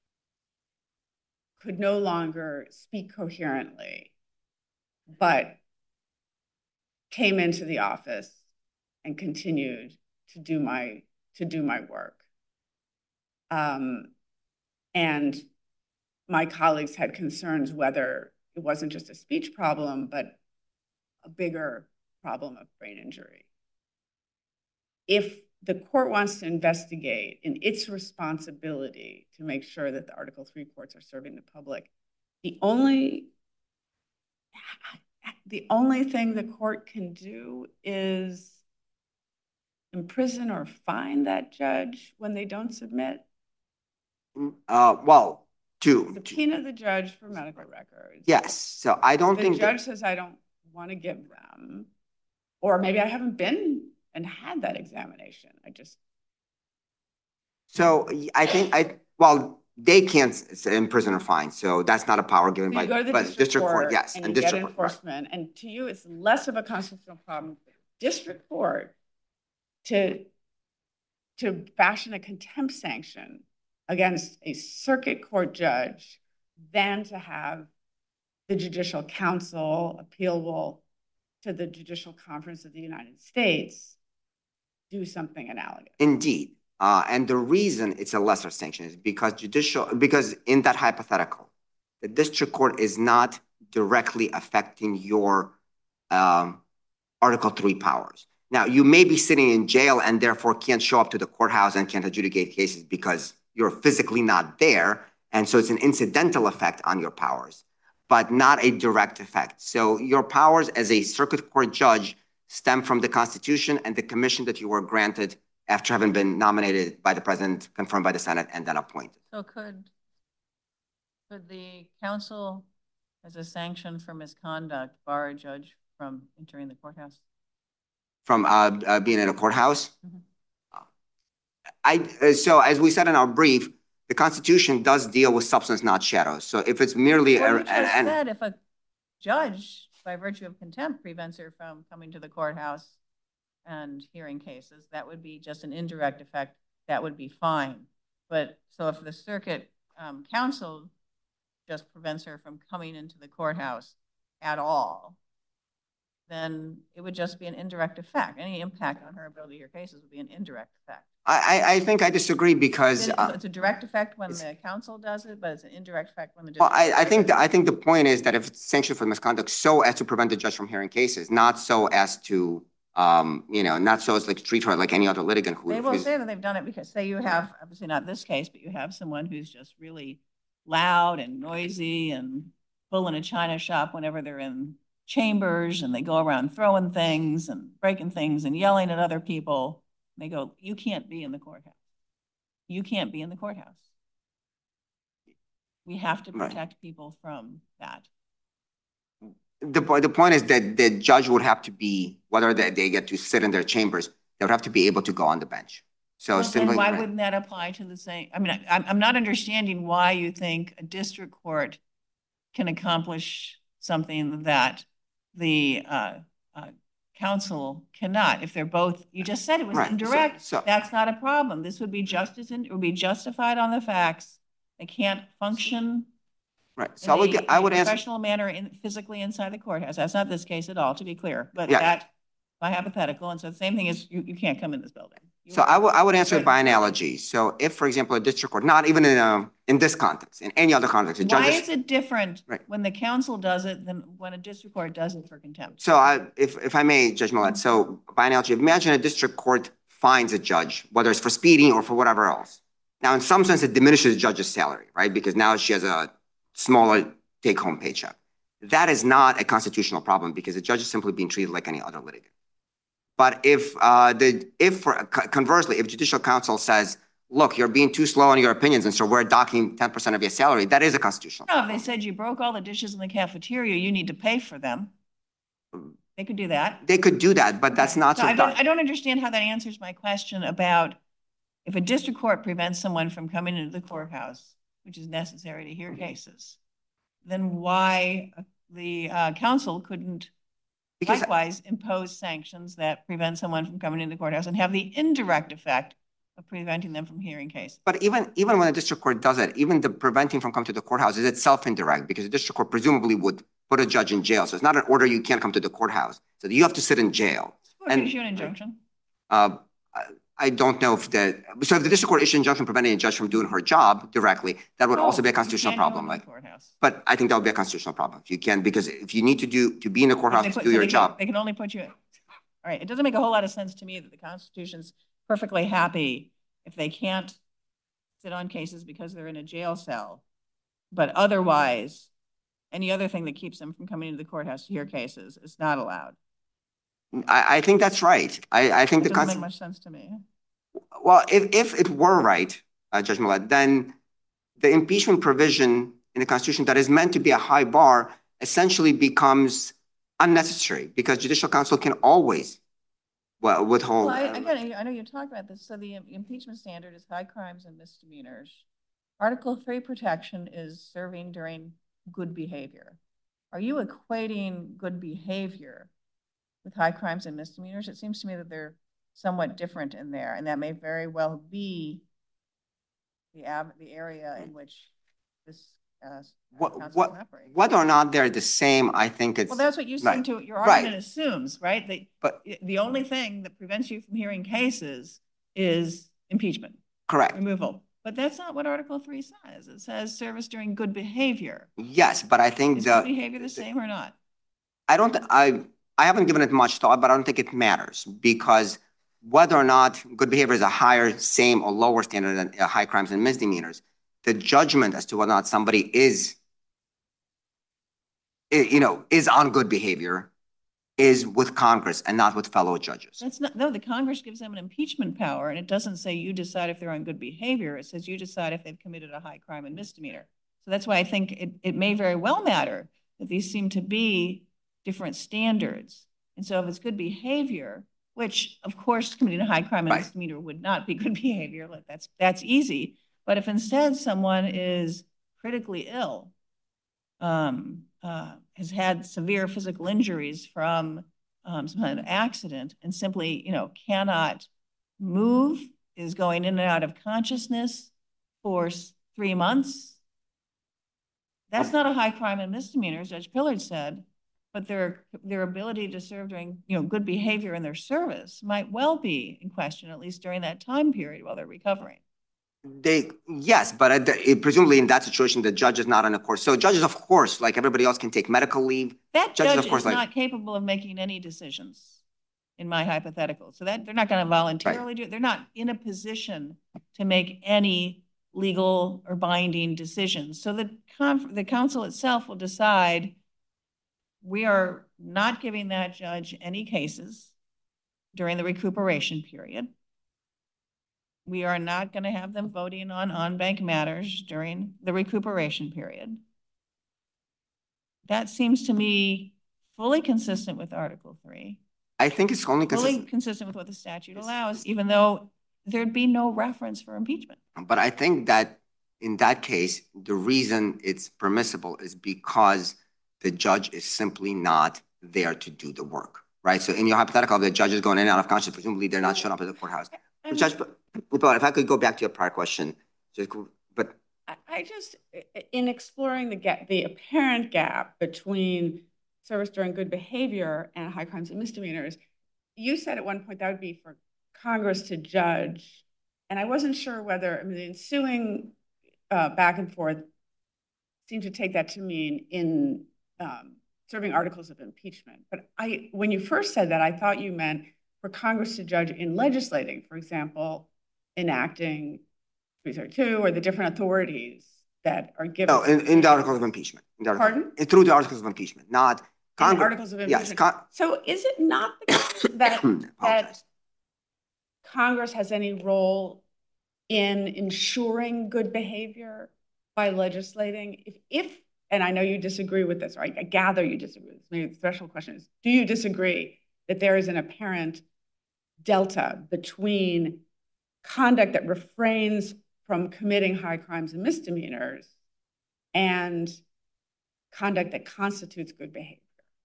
could no longer speak coherently, but came into the office and continued to do my to do my work. Um, and my colleagues had concerns whether it wasn't just a speech problem, but a bigger problem of brain injury. If the court wants to investigate in its responsibility to make sure that the Article three courts are serving the public, the only the only thing the court can do is imprison or fine that judge when they don't submit. Uh, well, to Subpoena the judge for medical records. Yes. So I don't the think the judge that, says I don't want to give them, or maybe I haven't been and had that examination. I just. So I think I well they can't imprison or fine, so that's not a power given So by you go to the but district, district court, court, yes, and, and you district get court, right. enforcement. And to you, it's less of a constitutional problem for the district court to to fashion a contempt sanction against a circuit court judge than to have the Judicial Council, appealable to the Judicial Conference of the United States, do something analogous. Indeed. Uh, and the reason it's a lesser sanction is because judicial, because in that hypothetical, the district court is not directly affecting your um, Article three powers. Now, you may be sitting in jail and therefore can't show up to the courthouse and can't adjudicate cases because you're physically not there. And so it's an incidental effect on your powers, but not a direct effect. So your powers as a circuit court judge stem from the Constitution and the commission that you were granted after having been nominated by the president, confirmed by the Senate, and then appointed. So could, could the council, as a sanction for misconduct, bar a judge from entering the courthouse? From uh, uh, being in a courthouse? Mhm. I, uh, so as we said in our brief, the Constitution does deal with substance, not shadows. So if it's merely Well, a, you just an, said if a judge, by virtue of contempt, prevents her from coming to the courthouse and hearing cases, that would be just an indirect effect. That would be fine. But so if the circuit um, council just prevents her from coming into the courthouse at all, then it would just be an indirect effect. Any impact on her ability to hear cases would be an indirect effect. I, I think I disagree because It's, uh, it's a direct effect when the council does it, but it's an indirect effect when the well, district. I, I think that I think the point is that if it's sanctioned for misconduct, so as to prevent the judge from hearing cases, not so as to, um, you know, not so as like to treat her like any other litigant who. They will who's- say that they've done it because, say you have, obviously not this case, but you have someone who's just really loud and noisy and pulling a china shop whenever they're in chambers, and they go around throwing things and breaking things and yelling at other people. They go, you can't be in the courthouse. You can't be in the courthouse. We have to Right. protect people from that. The, po- the point is that the judge would have to be, whether they, they get to sit in their chambers, they would have to be able to go on the bench. So Well, simply, then why right. wouldn't that apply to the same? I mean, I, I'm, I'm not understanding why you think a district court can accomplish something that the uh, uh, council cannot. If they're both, you just said it was Right. So- indirect. so- That's not a problem. This would be justice and it would be justified on the facts. They can't function Right. in So I would, a, get- I in a would answer. professional manner in, physically inside the courthouse. That's not this case at all, to be clear. But Yeah. that, by hypothetical, and so the same thing is you, you can't come in this building. You- So I would, I would answer it Right. by analogy. So if, for example, a district court, not even in, a, in this context, in any other context, a judge Why is- is it different Right. when the council does it than when a district court does it for contempt? So I, if, if I may, Judge Millett, so by analogy, imagine a district court finds a judge, whether it's for speeding or for whatever else. Now, in some sense, it diminishes the judge's salary, right? Because now she has a smaller take-home paycheck. That is not a constitutional problem because the judge is simply being treated like any other litigant. But if uh, the if for, conversely, if judicial counsel says, look, you're being too slow on your opinions, and so we're docking ten percent of your salary, that is a constitutional No, if problem. they said you broke all the dishes in the cafeteria, you need to pay for them. They could do that. They could do that, but that's not So so I don't, I don't understand how that answers my question about if a district court prevents someone from coming into the courthouse, which is necessary to hear cases, then why the uh, council couldn't because likewise impose sanctions that prevent someone from coming into the courthouse and have the indirect effect of preventing them from hearing cases. But even even when a district court does it, even the preventing from coming to the courthouse is itself indirect because the district court presumably would put a judge in jail. So it's not an order you can't come to the courthouse. So you have to sit in jail. Who would And- issue an injunction? Uh, I- I don't know if the, so if the district court issued an injunction preventing a judge from doing her job directly, that would also be a No, constitutional you can't go problem. into Like, the courthouse. but I think that would be a constitutional problem if you can, because if you need to do, to be in the courthouse They to put- do so your they can- job. They can only put you in. All right, it doesn't make a whole lot of sense to me that the Constitution's perfectly happy if they can't sit on cases because they're in a jail cell. But otherwise, any other thing that keeps them from coming into the courthouse to hear cases is not allowed. I, I think that's right. I, I think It the, doesn't make Consti- much sense to me. well, if, if it were right, uh, Judge Millett, then the impeachment provision in the Constitution that is meant to be a high bar essentially becomes unnecessary because judicial counsel can always well, withhold. Well, I, uh, again, I know you talked about this. So the im- impeachment standard is high crimes and misdemeanors. Article three protection is serving during good behavior. Are you equating good behavior with high crimes and misdemeanors? It seems to me that they're somewhat different in there, and that may very well be the ab, the area in which this uh, What, council what, operates. whether or not they're the same, I think it's. Well, that's what you right, seem to, your right. argument assumes, right? That But- the only thing that prevents you from hearing cases is impeachment, Correct. removal. But that's not what Article three says. It says service during good behavior. Yes, but I think Is the. good behavior the same or not? I don't, I, I haven't given it much thought, but I don't think it matters because whether or not good behavior is a higher, same, or lower standard than uh, high crimes and misdemeanors, the judgment as to whether or not somebody is, i- you know, is on good behavior is with Congress and not with fellow judges. That's not, no, the Congress gives them an impeachment power, and it doesn't say you decide if they're on good behavior. It says you decide if they've committed a high crime and misdemeanor. So that's why I think it, it may very well matter that these seem to be different standards. And so if it's good behavior, which of course committing a high crime and Right. misdemeanor would not be good behavior, like that's, that's easy. But if instead someone is critically ill, um, uh, has had severe physical injuries from um, some kind of accident and simply, you know, cannot move, is going in and out of consciousness for s- three months. That's not a high crime and misdemeanor, as Judge Pillard said, but their, their ability to serve during, you know, good behavior in their service might well be in question, at least during that time period while they're recovering. They, yes, but at the- it- presumably in that situation, the judge is not on a course. So judges, of course, like everybody else, can take medical leave. That Judges, judge of course, is like- not capable of making any decisions in my hypothetical. So that they're not going to voluntarily do it. They're not in a position to make any legal or binding decisions. So the conf, the council itself will decide we are not giving that judge any cases during the recuperation period. we are not going to have them voting on on-bank matters during the recuperation period. That seems to me fully consistent with Article three, I think it's only fully consistent, consistent with what the statute allows, even though there'd be no reference for impeachment. but I think that in that case, the reason it's permissible is because the judge is simply not there to do the work, right? So in your hypothetical, the judge is going in and out of conscience, presumably they're not showing up at the courthouse. But Judge, but, but if I could go back to your prior question, just, but I- I just, in exploring the gap, the apparent gap between service during good behavior and high crimes and misdemeanors, you said at one point that would be for Congress to judge. And I wasn't sure whether, I mean, the ensuing uh, back and forth seemed to take that to mean in um, serving articles of impeachment. But I, when you first said that, I thought you meant for Congress to judge in legislating, for example, enacting three thirty-two or the different authorities that are given. no, in, in the articles of impeachment. In the article, Pardon? Through the articles of impeachment, not Congress. Articles of impeachment. Yes. Con So is it not the case that, that Congress has any role in ensuring good behavior by legislating? If, if, and I know you disagree with this, or I gather you disagree with this, maybe the threshold question is, do you disagree that there is an apparent delta between conduct that refrains from committing high crimes and misdemeanors and conduct that constitutes good behavior?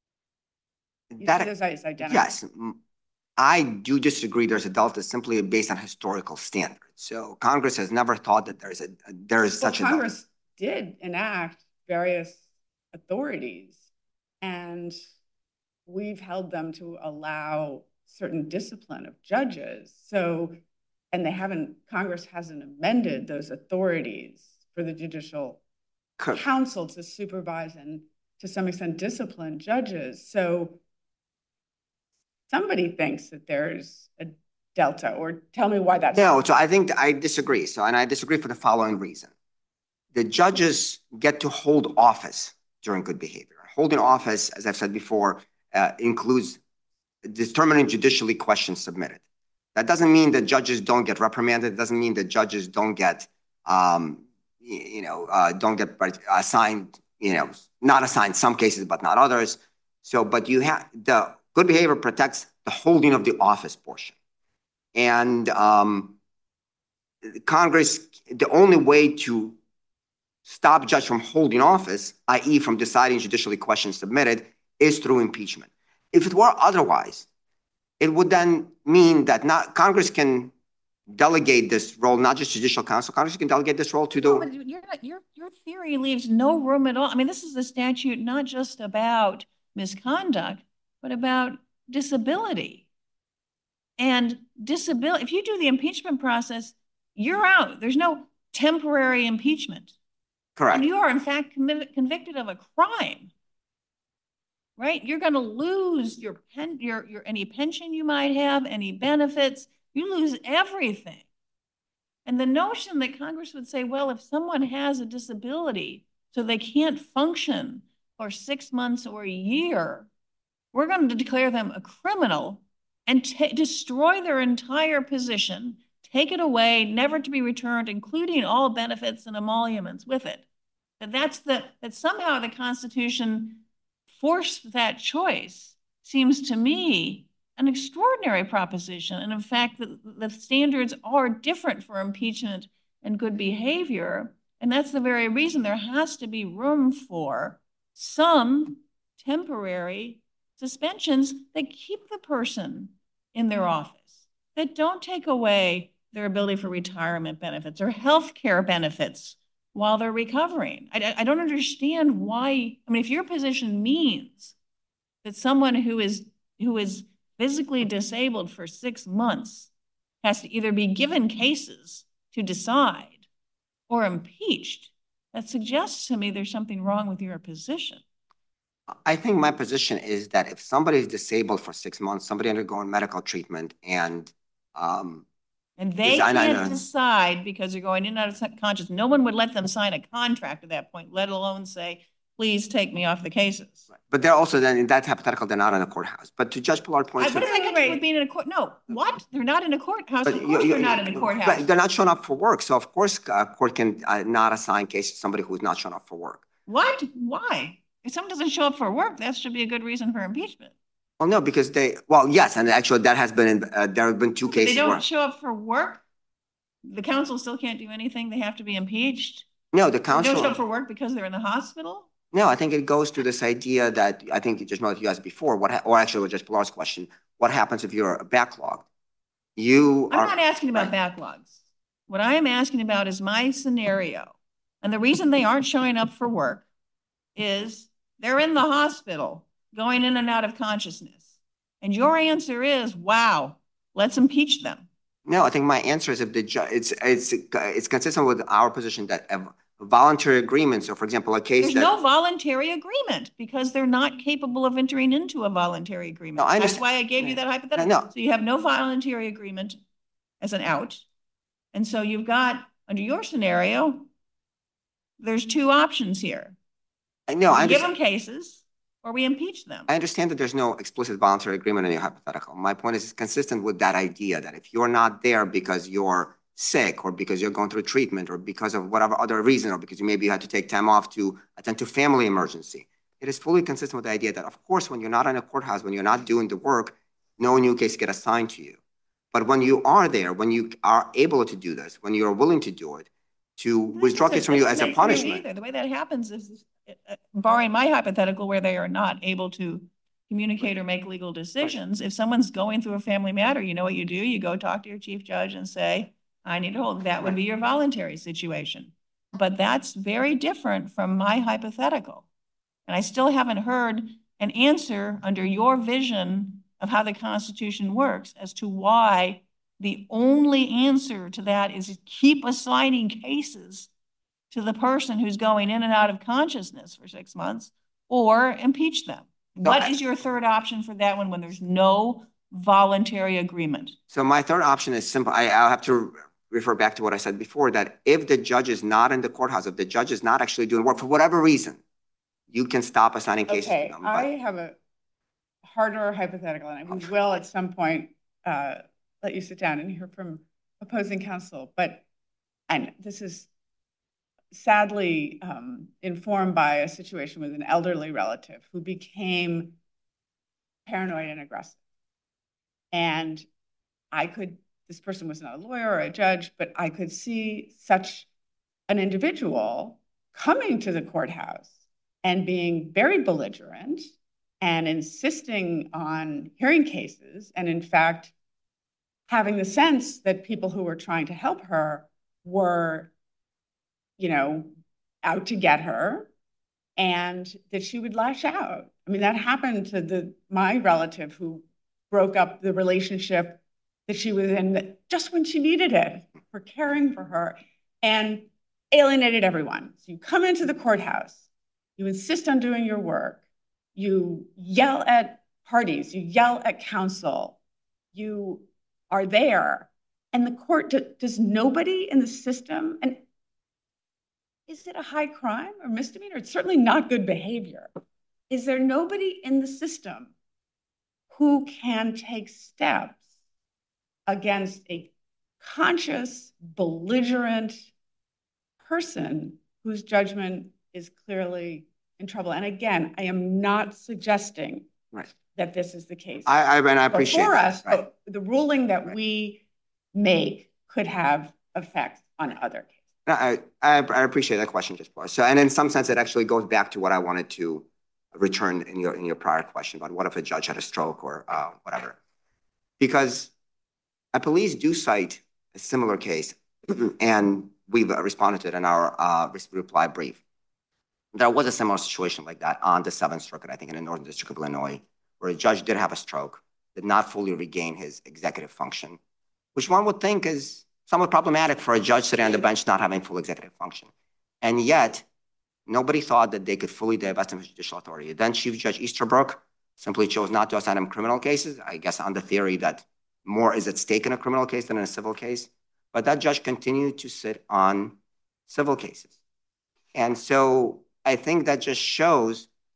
You that, see those as identical? Yes. I do disagree there's a delta simply based on historical standards. So Congress has never thought that there's a there is well, such a Congress did enact various authorities, and we've held them to allow certain discipline of judges. So, and they haven't, Congress hasn't amended those authorities for the Judicial Co- Council to supervise and to some extent discipline judges. So somebody thinks that there's a delta, or tell me why that's No, so I think I disagree. So, and I disagree for the following reason. The judges get to hold office during good behavior. Holding office, as I've said before, uh, includes determining judicially questions submitted. That doesn't mean that judges don't get reprimanded. It doesn't mean that judges don't get, um, you know, uh, don't get assigned, you know, not assigned some cases, but not others. So, but you have, the good behavior protects the holding of the office portion. And um, Congress, the only way to stop a judge from holding office, that is from deciding judicially questions submitted, is through impeachment. If it were otherwise, it would then mean that not Congress can delegate this role, not just Judicial Council, Congress can delegate this role to the... No, but you're not, your, your theory leaves no room at all. I mean, this is a statute not just about misconduct, but about disability. And disability, if you do the impeachment process, you're out. There's no temporary impeachment. Correct. And you are, in fact, convicted of a crime, right? You're going to lose your, pen, your, your any pension you might have, any benefits. You lose everything. And the notion that Congress would say, well, if someone has a disability so they can't function for six months or a year, we're going to declare them a criminal and destroy their entire position, take it away, never to be returned, including all benefits and emoluments with it. That that's the, that somehow the Constitution forced that choice seems to me an extraordinary proposition. And in fact, the, the standards are different for impeachment and good behavior. And that's the very reason there has to be room for some temporary suspensions that keep the person in their office, that don't take away their ability for retirement benefits or health care benefits while they're recovering. I, I don't understand why. I mean, if your position means that someone who is who is physically disabled for six months has to either be given cases to decide or impeached, that suggests to me there's something wrong with your position. I think my position is that if somebody is disabled for six months, somebody undergoing medical treatment, and um, and they can't decide because they're going in and out of conscious, no one would let them sign a contract at that point, let alone say, please take me off the cases. But they're also then in that hypothetical, they're not in a courthouse. But to Judge Pillard's point, I- too- What does that got to do with Wait. being in a court? No, what? They're not in a courthouse. But Of you- course you- they're not in a but courthouse. they're not showing up for work. So of course, a court can uh, not assign cases to somebody who's not showing up for work. What? Why? If someone doesn't show up for work, that should be a good reason for impeachment. Well, no, because they, well, yes, and actually that has been, in, uh, there have been two If they cases where, don't show up for work, the council still can't do anything. They have to be impeached. no, the They don't show up council, for work because they're in the hospital. no, I think it goes to this idea that I think Judge Miller, you asked before, what, ha- or actually Judge Pillard's question, what happens if you're backlogged? You I'm are. not asking about backlogs. What I am asking about is my scenario. And the reason they aren't showing up for work is they're in the hospital going in and out of consciousness. And your answer is, wow, let's impeach them. No, I think my answer is if the ju, it's, it's, it's consistent with our position that a voluntary agreement, so for example, a case There's that. no voluntary agreement because they're not capable of entering into a voluntary agreement. No, I That's understand. why I gave you that hypothetical. No. So you have no voluntary agreement as an out. And so you've got, under your scenario, there's two options here. No, I We give them understand. cases or we impeach them. I understand that there's no explicit voluntary agreement in your hypothetical. My point is it's consistent with that idea that if you're not there because you're sick or because you're going through treatment or because of whatever other reason or because you maybe you had to take time off to attend to family emergency, it is fully consistent with the idea that, of course, when you're not in a courthouse, when you're not doing the work, no new case get assigned to you. But when you are there, when you are able to do this, when you're willing to do it, to withdraw This case from you doesn't as a make sense punishment. either. The way that happens is, uh, barring my hypothetical where they are not able to communicate or make legal decisions, if someone's going through a family matter, you know what you do? You go talk to your chief judge and say, I need a hold. That would be your voluntary situation. But that's very different from my hypothetical. And I still haven't heard an answer under your vision of how the Constitution works as to why the only answer to that is keep assigning cases to the person who's going in and out of consciousness for six months or impeach them. No, What I- is your third option for that one when there's no voluntary agreement? So my third option is simple. I, I'll have to refer back to what I said before, that if the judge is not in the courthouse, if the judge is not actually doing work for whatever reason, you can stop assigning cases to Okay, them. I But have a harder hypothetical, and we will at some point uh, let you sit down and hear from opposing counsel. But, and this is sadly um, informed by a situation with an elderly relative who became paranoid and aggressive. And I could, this person was not a lawyer or a judge, but I could see such an individual coming to the courthouse and being very belligerent and insisting on hearing cases, and in fact, having the sense that people who were trying to help her were, you know, out to get her, and that she would lash out. I mean, that happened to the my relative who broke up the relationship that she was in just when she needed it for caring for her, and alienated everyone. So you come into the courthouse, you insist on doing your work, you yell at parties, you yell at counsel, you are there, and the court, does nobody in the system, and is it a high crime or misdemeanor? It's certainly not good behavior. Is there nobody in the system who can take steps against a conscious, belligerent person whose judgment is clearly in trouble? And again, I am not suggesting right. that this is the case. I, I, and I appreciate Before that. us, Right. but the ruling that Right. we make could have effects on other cases. I, I, I appreciate that question, just Paul. So, and in some sense, it actually goes back to what I wanted to return in your in your prior question about what if a judge had a stroke or uh, whatever. Because a police do cite a similar case, and we've responded to it in our uh, reply brief. There was a similar situation like that on the Seventh Circuit, I think, in the Northern District of Illinois, where a judge did have a stroke, did not fully regain his executive function, which one would think is somewhat problematic for a judge sitting on the bench not having full executive function. And yet, nobody thought that they could fully divest him of judicial authority. Then Chief Judge Easterbrook simply chose not to assign him criminal cases, I guess on the theory that more is at stake in a criminal case than in a civil case. But that judge continued to sit on civil cases. And so I think that just shows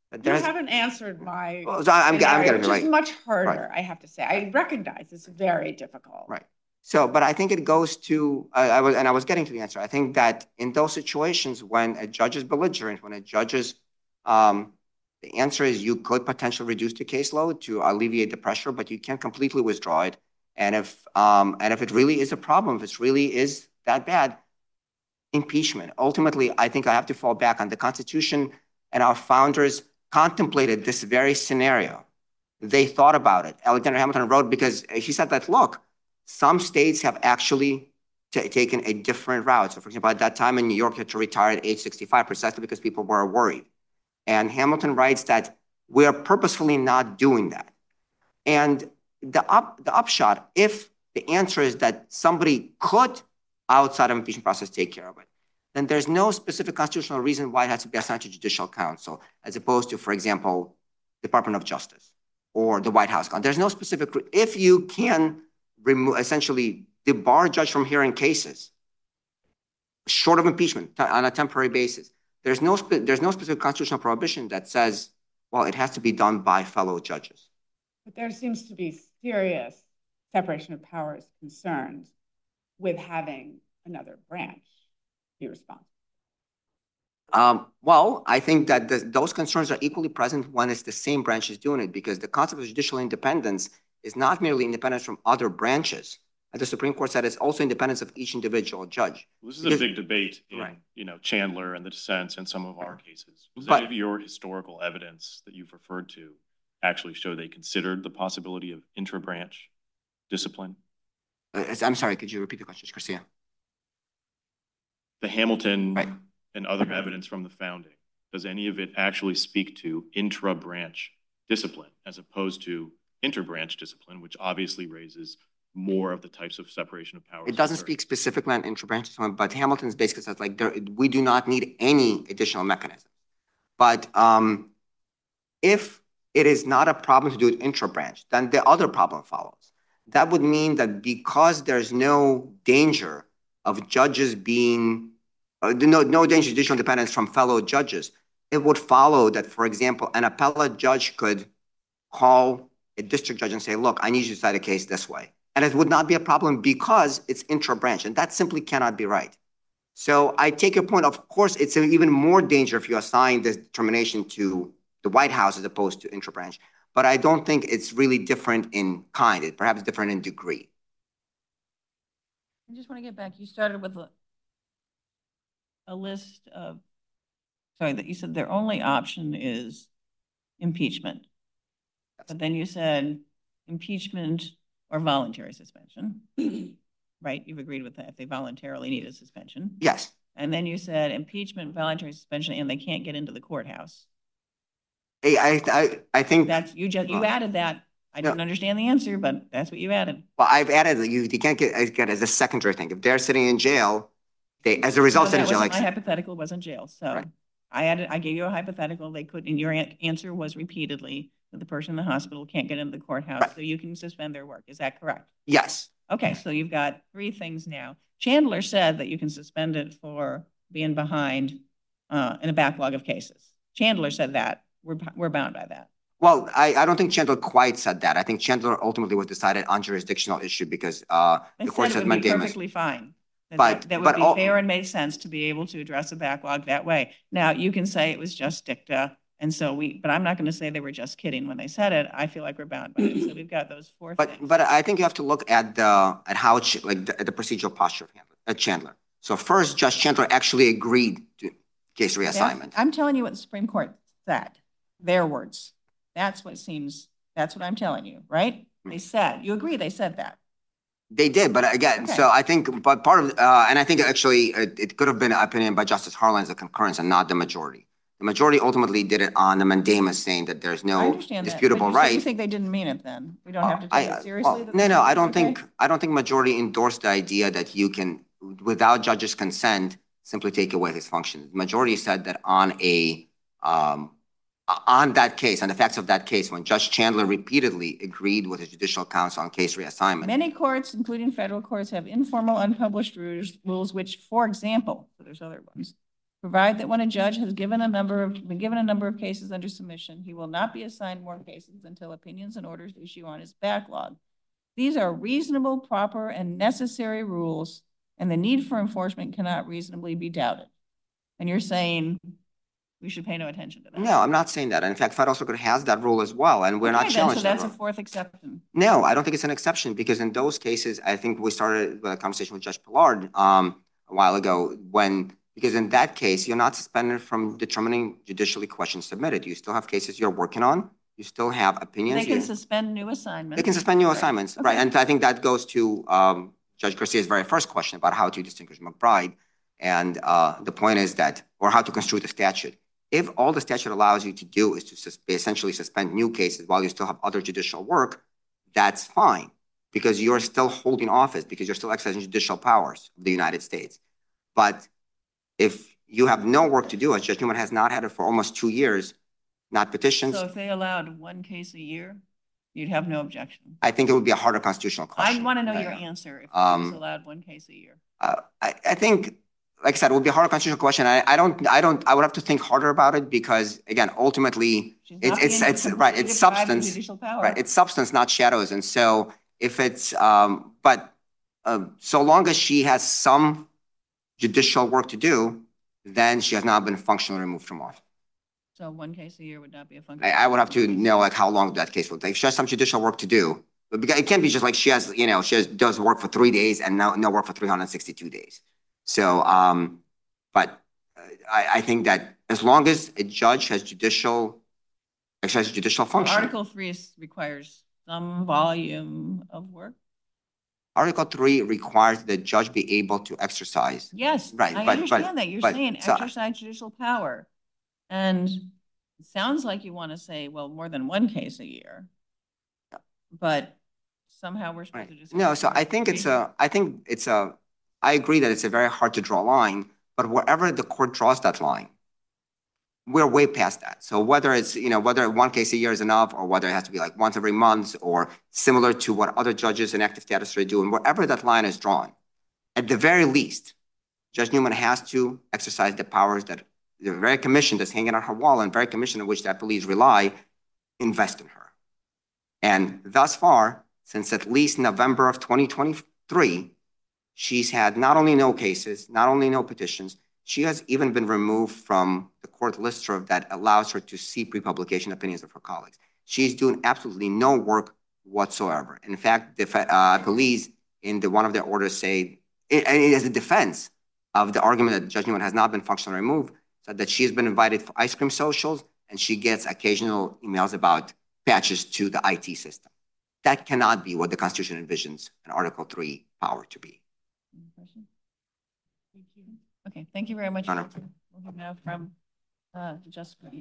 You There's, haven't answered my. well, so I'm, I'm getting it Which right. is much harder, Right. I have to say. I recognize it's very difficult. Right. So, but I think it goes to, I, I was, and I was getting to the answer. I think that in those situations when a judge is belligerent, when a judge is, um, the answer is you could potentially reduce the caseload to alleviate the pressure, but you can't completely withdraw it. And if, um, and if it really is a problem, if it really is that bad, impeachment. Ultimately, I think I have to fall back on the Constitution, and our founders contemplated this very scenario. They thought about it. Alexander Hamilton wrote because he said that, look, some states have actually t- taken a different route. So, for example, at that time in New York, you had to retire at age sixty-five precisely because people were worried. And Hamilton writes that we are purposefully not doing that. And the, up, the upshot, if the answer is that somebody could, outside of impeachment process, take care of it, then there's no specific constitutional reason why it has to be assigned to judicial counsel, as opposed to, for example, Department of Justice or the White House. There's no specific, if you can remove, essentially debar a judge from hearing cases, short of impeachment on a temporary basis, there's no, there's no specific constitutional prohibition that says, well, it has to be done by fellow judges. But there seems to be serious separation of powers concerns with having another branch be responsible. Um, well, I think that the, those concerns are equally present when it's the same branches doing it, because the concept of judicial independence is not merely independence from other branches. As the Supreme Court said, it's also independence of each individual judge. This is Because, a big debate in, right. you know, Chandler and the dissents in some of our cases. Was But, any of your historical evidence that you've referred to actually show they considered the possibility of intra-branch discipline? uh, I'm sorry, could you repeat the question, Garcia? The Hamilton Right. and other evidence from the founding, does any of it actually speak to intra-branch discipline as opposed to inter-branch discipline, which obviously raises more of the types of separation of powers? It doesn't speak specifically on intra-branch discipline, but Hamilton's basically says like there, we do not need any additional mechanism. But um, if it is not a problem to do it intra-branch, then the other problem follows. That would mean that because there's no danger of judges being, uh, no, no danger of judicial independence from fellow judges, it would follow that, for example, an appellate judge could call a district judge and say, look, I need you to decide a case this way. And it would not be a problem because it's intra-branch, and that simply cannot be right. So I take your point. Of course, it's even more danger if you assign this determination to the White House as opposed to intra-branch. But I don't think it's really different in kind. It perhaps different in degree. I just want to get back. You started with a, a list of, sorry, that you said their only option is impeachment. But then you said impeachment or voluntary suspension, right? You've agreed with that if they voluntarily need a suspension. Yes. And then you said impeachment, voluntary suspension, and they can't get into the courthouse. I, I, I think That's, you just, you uh, added that. I no. don't understand the answer, but that's what you added. Well, I've added that you, you can't get, get as a secondary thing. If they're sitting in jail, they, as a result, No, sit in that jail. wasn't Like, my hypothetical, wasn't jail. So Right. I added, I gave you a hypothetical. They could, and your an- answer was repeatedly that the person in the hospital can't get into the courthouse, Right. so you can suspend their work. Is that correct? yes. Okay, so you've got three things now. Chandler said that you can suspend it for being behind uh, in a backlog of cases. Chandler said that. We're, we're bound by that. Well, I, I don't think Chandler quite said that. I think Chandler ultimately was decided on jurisdictional issue because uh, They the court said it said would be mandamus. perfectly fine. That, But- that, that would but be all- fair and made sense to be able to address a backlog that way. Now, you can say it was just dicta, and so we, but I'm not going to say they were just kidding when they said it. I feel like we're bound by it. So we've got those four But things. but I think you have to look at the at how it, like the, the procedural posture of Handler, uh, Chandler. So first, Judge Chandler actually agreed to case That's- reassignment. I'm telling you what the Supreme Court said, their words. That's what seems, that's what I'm telling you, right? They said, you agree they said that. They did, but again, Okay. so I think, but part of, uh, and I think actually it, it could have been an opinion by Justice Harlan as a concurrence and not the majority. The majority ultimately did it on the mandamus, saying that there's I no understand that. disputable but you, so right. you think they didn't mean it then? We don't have to Uh, take I- it seriously? well, that No, they no, said I it's don't okay? think, I don't think majority endorsed the idea that you can, without judge's consent, simply take away his function. The majority said that on a, um, on that case, on the facts of that case, when Judge Chandler repeatedly agreed with the judicial counsel on case reassignment. Many courts, including federal courts, have informal unpublished rules, rules which, for example, so there's other ones, Provide that when a judge has given a number of, been given a number of cases under submission, he will not be assigned more cases until opinions and orders issue on his backlog. These are reasonable, proper, and necessary rules, and the need for enforcement cannot reasonably be doubted. And you're saying we should pay no attention to that? No, I'm not saying that. In fact, Federal Circuit has that rule as well, and we're Okay, not then, challenging so that that's a rule. fourth exception. No, I don't think it's an exception, because in those cases, I think we started a conversation with Judge Pillard um, a while ago when, because in that case, you're not suspended from determining judicially questions submitted. You still have cases you're working on. You still have opinions. They can You- suspend new assignments. They can suspend new Right. assignments, Okay. right? And I think that goes to um, Judge Garcia's very first question about how to distinguish McBride. And uh, the point is that, or how to construe the statute. If all the statute allows you to do is to sus essentially suspend new cases while you still have other judicial work, that's fine, because you're still holding office, because you're still exercising judicial powers of the United States. But if you have no work to do, as Judge Newman has not had it for almost two years, not petitions, So if they allowed one case a year, you'd have no objection? I think it would be a harder constitutional question. I want to know Uh, your answer if it um, was allowed one case a year. Uh, I, I think, like I said, it would be a harder constitutional question. I, I don't, I don't, I would have to think harder about it, because again, ultimately, She's it's, not it's, being it's, right, completely it's deprived of substance, judicial power. right, it's substance, not shadows. And so if it's, um, but uh, so long as she has some judicial work to do, then she has not been functionally removed from office. So one case a year would not be a function? I, I would have to know like how long that case will take. If she has some judicial work to do, but because it can't be just like she has, you know, she has, does work for three days and no, no work for three hundred sixty-two days. So, um, but uh, I, I think that as long as a judge has judicial, exercises judicial So function. Article three is, requires some volume of work? Article three requires the judge be able to exercise. Yes, Right, I but- understand but- that. You're but- saying so- exercise judicial power. And it sounds like you want to say, well, more than one case a year. But somehow we're supposed to Right. just. No, so I think it's a, I think it's a, I agree that it's a very hard to draw line, but wherever the court draws that line, we're way past that. So whether it's, you know, whether one case a year is enough, or whether it has to be like once every month, or similar to what other judges in active status are doing, wherever that line is drawn, at the very least, Judge Newman has to exercise the powers that the very commission that's hanging on her wall, and very commission on which that police rely, invest in her. And thus far, since at least November of twenty twenty-three, she's had not only no cases, not only no petitions, she has even been removed from the court listserv that allows her to see pre-publication opinions of her colleagues. She's doing absolutely no work whatsoever. In fact, the uh, police in the one of their orders say, and as a defense of the argument that Judge Newman has not been functionally removed, said that she has been invited for ice cream socials, and she gets occasional emails about patches to the I T system. That cannot be what the Constitution envisions an Article three power to be. Any question? Okay, thank you very much. Honor. We'll hear now from uh, Justice Green.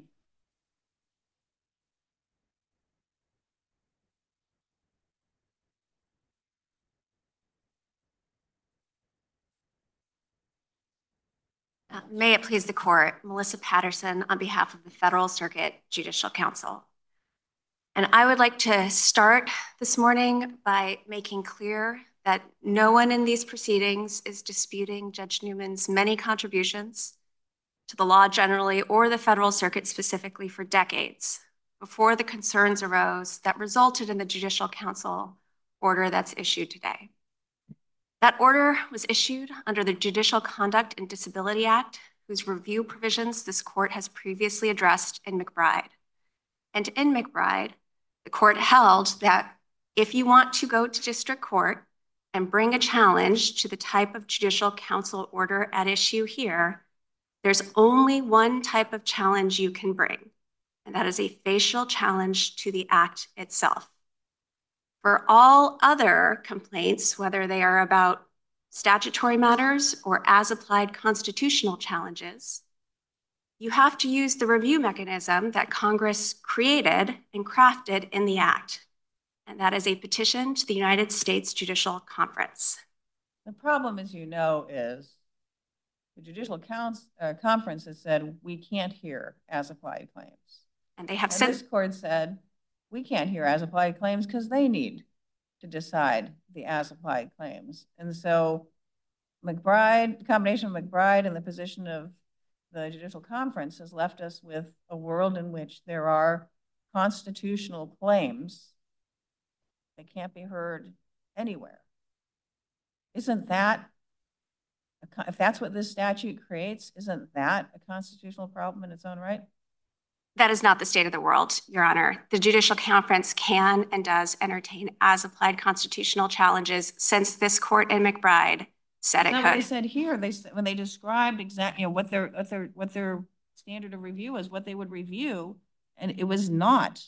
Uh, May it please the court, Melissa Patterson on behalf of the Federal Circuit Judicial Council. And I would like to start this morning by making clear that no one in these proceedings is disputing Judge Newman's many contributions to the law generally or the Federal Circuit specifically for decades before the concerns arose that resulted in the Judicial Council order that's issued today. That order was issued under the Judicial Conduct and Disability Act, whose review provisions this court has previously addressed in McBride. And in McBride, the court held that if you want to go to district court and bring a challenge to the type of Judicial Council order at issue here, there's only one type of challenge you can bring, and that is a facial challenge to the act itself. For all other complaints, whether they are about statutory matters or as applied constitutional challenges, you have to use the review mechanism that Congress created and crafted in the act, and that is a petition to the United States Judicial Conference. The problem, as you know, is the Judicial Council, uh, Conference has said we can't hear as applied claims. And they have And said this court said we can't hear as applied claims because they need to decide the as applied claims. And so McBride, the combination of McBride and the position of the Judicial Conference has left us with a world in which there are constitutional claims that can't be heard anywhere. Isn't that, if that's what this statute creates, isn't that a constitutional problem in its own right? That is not the state of the world, Your Honor. The Judicial Conference can and does entertain as applied constitutional challenges since this court in McBride said it That's not what they could. said here. They said, when they described exactly, you know, what their what their what their standard of review is, what they would review, and it was not.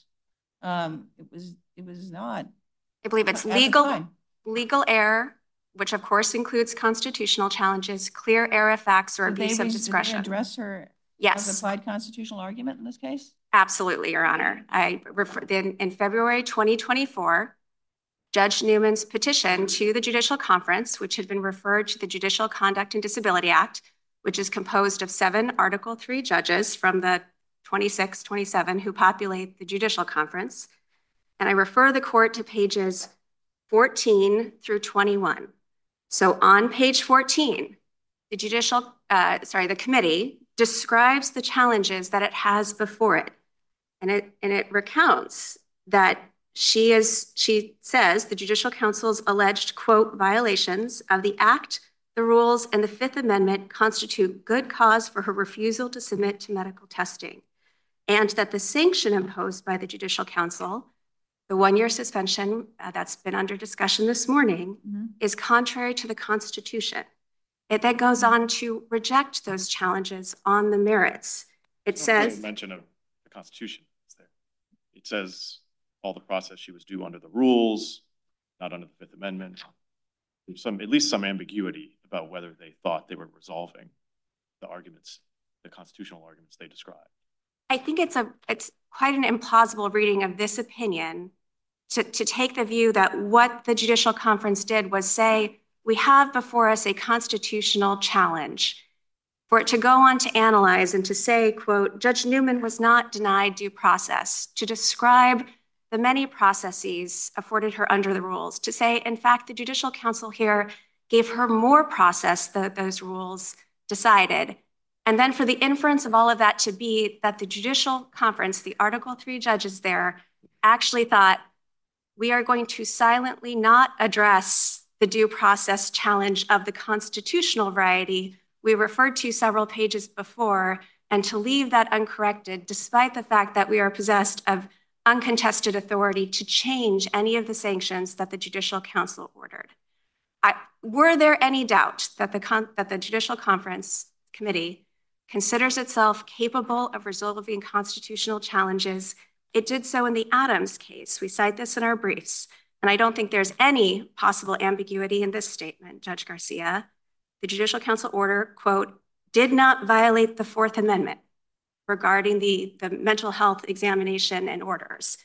Um, it was it was not. I believe it's At the legal time. legal error, which of course includes constitutional challenges, clear error of facts, or Did they abuse of res- did they discretion. address her as Yes, applied constitutional argument in this case? absolutely, Your Honor. I refer in, in February twenty twenty-four, Judge Newman's petition to the Judicial Conference, which had been referred to the Judicial Conduct and Disability Act, which is composed of seven Article three judges from the twenty-six, twenty-seven who populate the Judicial Conference. And I refer the court to pages fourteen through twenty-one. So on page fourteen, the judicial, uh, sorry, the committee describes the challenges that it has before it. And it, and it recounts that she is, she says the Judicial Council's alleged, quote, violations of the Act, the rules, and the Fifth Amendment constitute good cause for her refusal to submit to medical testing. And that the sanction imposed by the Judicial Council, the one-year suspension uh, that's been under discussion this morning, Mm-hmm. is contrary to the Constitution. It then goes on to reject those challenges on the merits. It No says, mention of the Constitution is there. It says all the process she was due under the rules, not under the Fifth Amendment. There's some, at least some ambiguity about whether they thought they were resolving the arguments, the constitutional arguments they described. I think it's a it's quite an implausible reading of this opinion to, to take the view that what the Judicial Conference did was say, we have before us a constitutional challenge. For it to go on to analyze and to say, quote, Judge Newman was not denied due process, to describe the many processes afforded her under the rules, to say, in fact, the Judicial Council here gave her more process than those rules decided. And then for the inference of all of that to be that the Judicial Conference, the Article three judges there, actually thought, we are going to silently not address the due process challenge of the constitutional variety we referred to several pages before, and to leave that uncorrected, despite the fact that we are possessed of uncontested authority to change any of the sanctions that the Judicial Council ordered. I, were there any doubt that the, con that the Judicial Conference Committee considers itself capable of resolving constitutional challenges, it did so in the Adams case. We cite this in our briefs, and I don't think there's any possible ambiguity in this statement, Judge Garcia. The Judicial Council order, quote, did not violate the Fourth Amendment regarding the, the mental health examination and orders.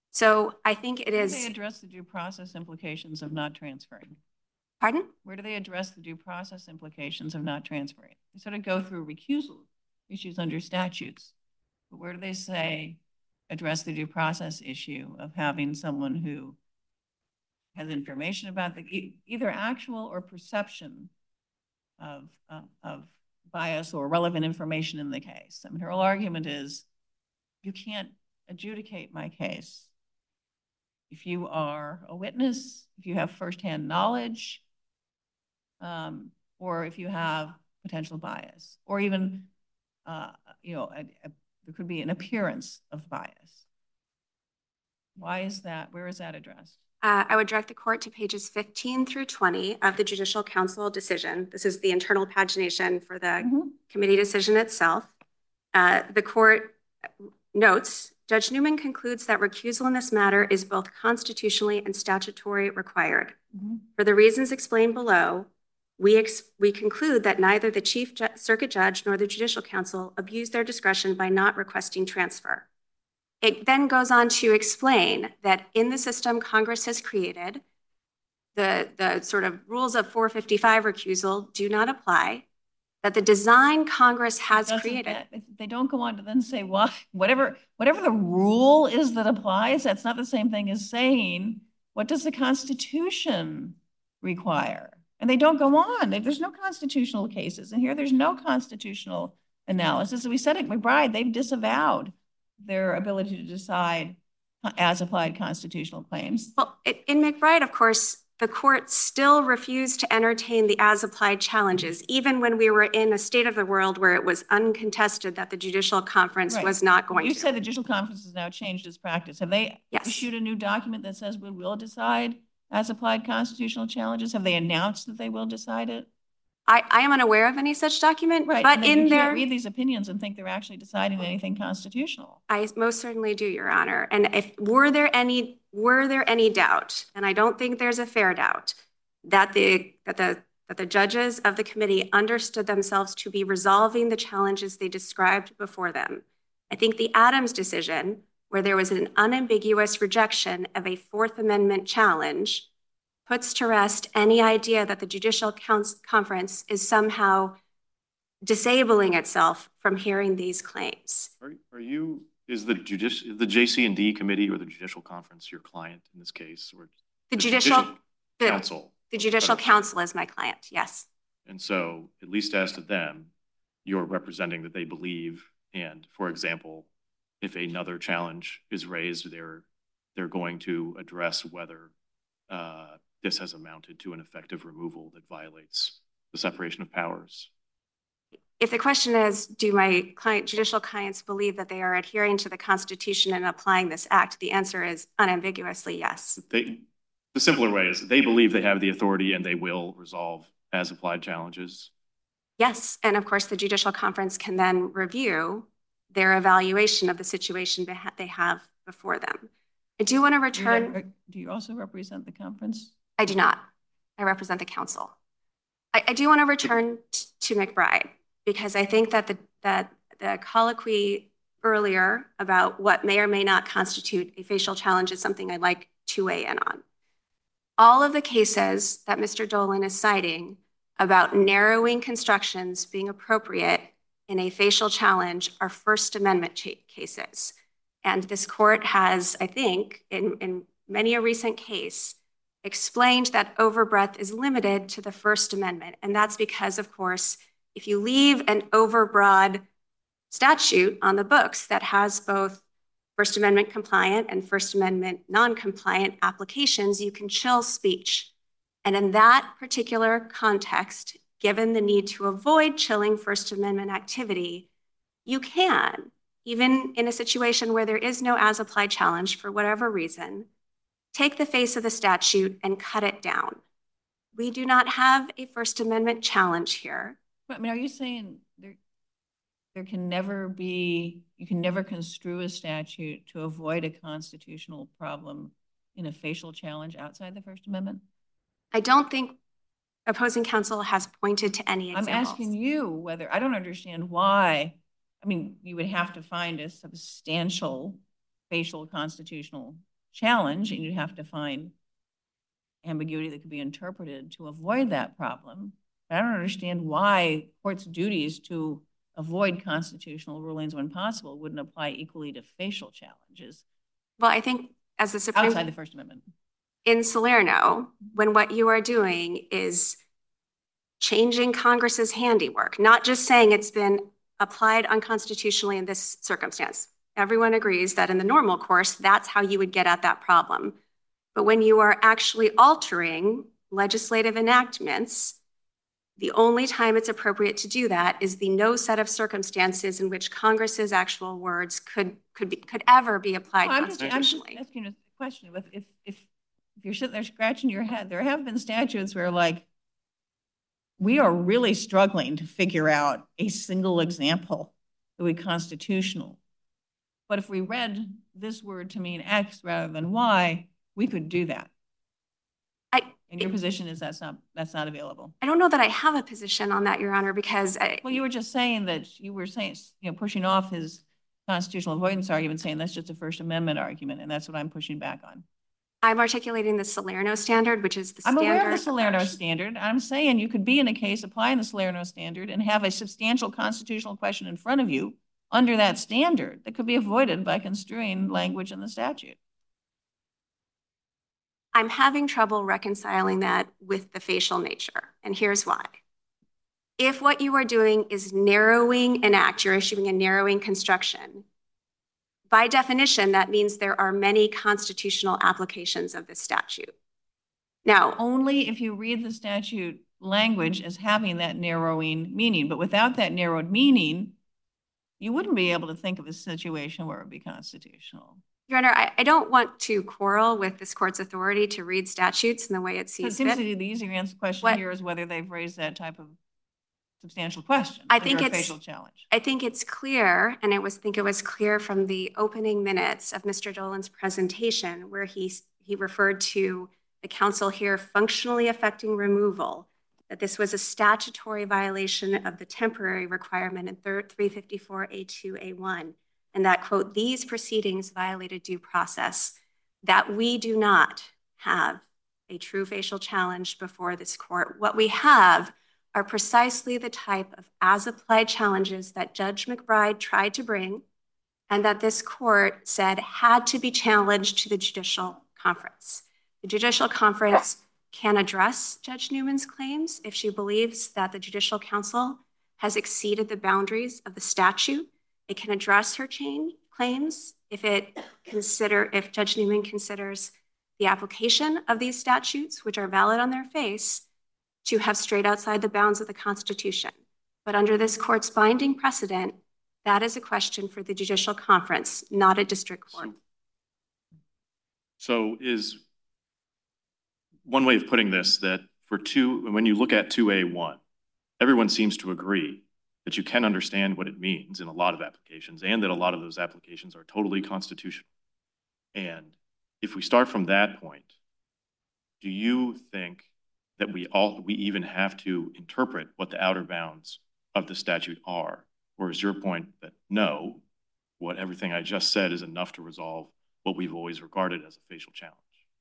So I think it Where is. do they address the due process implications of not transferring? Pardon? Where do they address the due process implications of not transferring? They sort of go through recusal issues under statutes, but where do they say address the due process issue of having someone who has information about the e either actual or perception of, uh, of bias or relevant information in the case? I mean, her whole argument is you can't adjudicate my case if you are a witness, if you have firsthand knowledge, um, or if you have potential bias, or even, uh, you know, a, a, there could be an appearance of bias. Why is that? Where is that addressed? Uh, I would direct the court to pages fifteen through twenty of the Judicial Council decision. This is the internal pagination for the Mm-hmm. committee decision itself. Uh, the court notes, Judge Newman concludes that recusal in this matter is both constitutionally and statutory required. Mm-hmm. For the reasons explained below, we, ex we conclude that neither the Chief Ju Circuit Judge nor the Judicial Council abused their discretion by not requesting transfer. It then goes on to explain that in the system Congress has created, the, the sort of rules of four fifty-five recusal do not apply, that the design Congress has Doesn't created. that- they don't go on to then say, well, whatever, whatever the rule is that applies, that's not the same thing as saying, what does the Constitution require? And they don't go on. There's no constitutional cases. And here there's no constitutional analysis. We said at McBride, they've disavowed their ability to decide as applied constitutional claims. Well, i- in McBride, of course, the court still refused to entertain the as-applied challenges, even when we were in a state of the world where it was uncontested that the judicial conference Right. was not going You to. said the judicial conference has now changed its practice. Have they Yes. issued a new document that says we will decide as applied constitutional challenges? Have they announced that they will decide it? I, I am unaware of any such document, Right, but and then in you their, can't read these opinions and think they're actually deciding anything constitutional. I most certainly do, Your Honor. And if, were there any, were there any doubt, and I don't think there's a fair doubt, that the, that the, that the judges of the committee understood themselves to be resolving the challenges they described before them. I think the Adams decision, where there was an unambiguous rejection of a Fourth Amendment challenge, puts to rest any idea that the Judicial Conference is somehow disabling itself from hearing these claims. Are, are you, is the judici, the J C and D committee or the Judicial Conference your client in this case? Or The Judicial, the, Council? the Judicial Federal Council is my client, yes. And so, at least as to them, you're representing that they believe, and for example, if another challenge is raised, they're, they're going to address whether uh, this has amounted to an effective removal that violates the separation of powers. If the question is, do my client, judicial clients believe that they are adhering to the Constitution and applying this act, the answer is unambiguously yes. They, the simpler way is they believe they have the authority and they will resolve as applied challenges. Yes, and of course the Judicial Conference can then review their evaluation of the situation they have before them. I do want to return. Do you, do you also represent the conference? I do not. I represent the council. I, I do want to return to McBride because I think that the, that the colloquy earlier about what may or may not constitute a facial challenge is something I'd like to weigh in on. All of the cases that Mister Dolan is citing about narrowing constructions being appropriate in a facial challenge are First Amendment cases. And this court has, I think, in, in many a recent case, explained that overbreadth is limited to the First Amendment. And that's because, of course, if you leave an overbroad statute on the books that has both First Amendment compliant and First Amendment non-compliant applications, you can chill speech. And in that particular context, given the need to avoid chilling First Amendment activity, you can, even in a situation where there is no as-applied challenge for whatever reason, take the face of the statute and cut it down. We do not have a First Amendment challenge here. I mean, are you saying there, there can never be, you can never construe a statute to avoid a constitutional problem in a facial challenge outside the First Amendment? I don't think opposing counsel has pointed to any examples. I'm asking you whether, I don't understand why, I mean, you would have to find a substantial facial constitutional challenge, and you'd have to find ambiguity that could be interpreted to avoid that problem. But I don't understand why courts' duties to avoid constitutional rulings when possible wouldn't apply equally to facial challenges. Well, I think as the Supreme outside the First Amendment. In Salerno, when what you are doing is changing Congress's handiwork, not just saying it's been applied unconstitutionally in this circumstance. Everyone agrees that in the normal course, that's how you would get at that problem. But when you are actually altering legislative enactments, the only time it's appropriate to do that is the no set of circumstances in which Congress's actual words could could be could ever be applied well, I'm just, constitutionally. I'm just asking a question. If, if, if, if you're sitting there scratching your head, there have been statutes where like, we are really struggling to figure out a single example that would be constitutional. But if we read this word to mean X rather than Y, we could do that. I, and your it, position is that's not that's not available. I don't know that I have a position on that, Your Honor, because I, well, you were just saying that you were saying you know pushing off his constitutional avoidance argument, saying that's just a First Amendment argument, and that's what I'm pushing back on. I'm articulating the Salerno standard, which is the I'm standard. I'm aware of the Salerno approach. standard. I'm saying you could be in a case applying the Salerno standard and have a substantial constitutional question in front of you under that standard that could be avoided by construing language in the statute. I'm having trouble reconciling that with the facial nature, and here's why. if what you are doing is narrowing an act, you're issuing a narrowing construction, by definition, that means there are many constitutional applications of this statute. Now, Only if you read the statute language as having that narrowing meaning, but without that narrowed meaning, you wouldn't be able to think of a situation where it would be constitutional. Your Honor, I, I don't want to quarrel with this court's authority to read statutes in the way it So it sees seems fit. to me the easier answer question What- here is whether they've raised that type of substantial question. I under think a it's- facial challenge. I think it's clear, and I was think it was clear from the opening minutes of Mister Dolan's presentation, where he he referred to the council here functionally affecting removal, that this was a statutory violation of the temporary requirement in three fifty-four A two A one, and that, quote, these proceedings violated due process, that we do not have a true facial challenge before this court. What we have are precisely the type of as-applied challenges that Judge McBride tried to bring and that this court said had to be challenged to the judicial conference. The judicial conference can address Judge Newman's claims if she believes that the Judicial Council has exceeded the boundaries of the statute. It can address her chain claims if it consider if Judge Newman considers the application of these statutes, which are valid on their face, to have strayed outside the bounds of the Constitution. But under this court's binding precedent, that is a question for the Judicial Conference, not a district court. So is one way of putting this that for two, when you look at two A one, everyone seems to agree that you can understand what it means in a lot of applications and that a lot of those applications are totally constitutional. And if we start from that point, do you think that we all, we even have to interpret what the outer bounds of the statute are? Or is your point that no, what everything I just said is enough to resolve what we've always regarded as a facial challenge?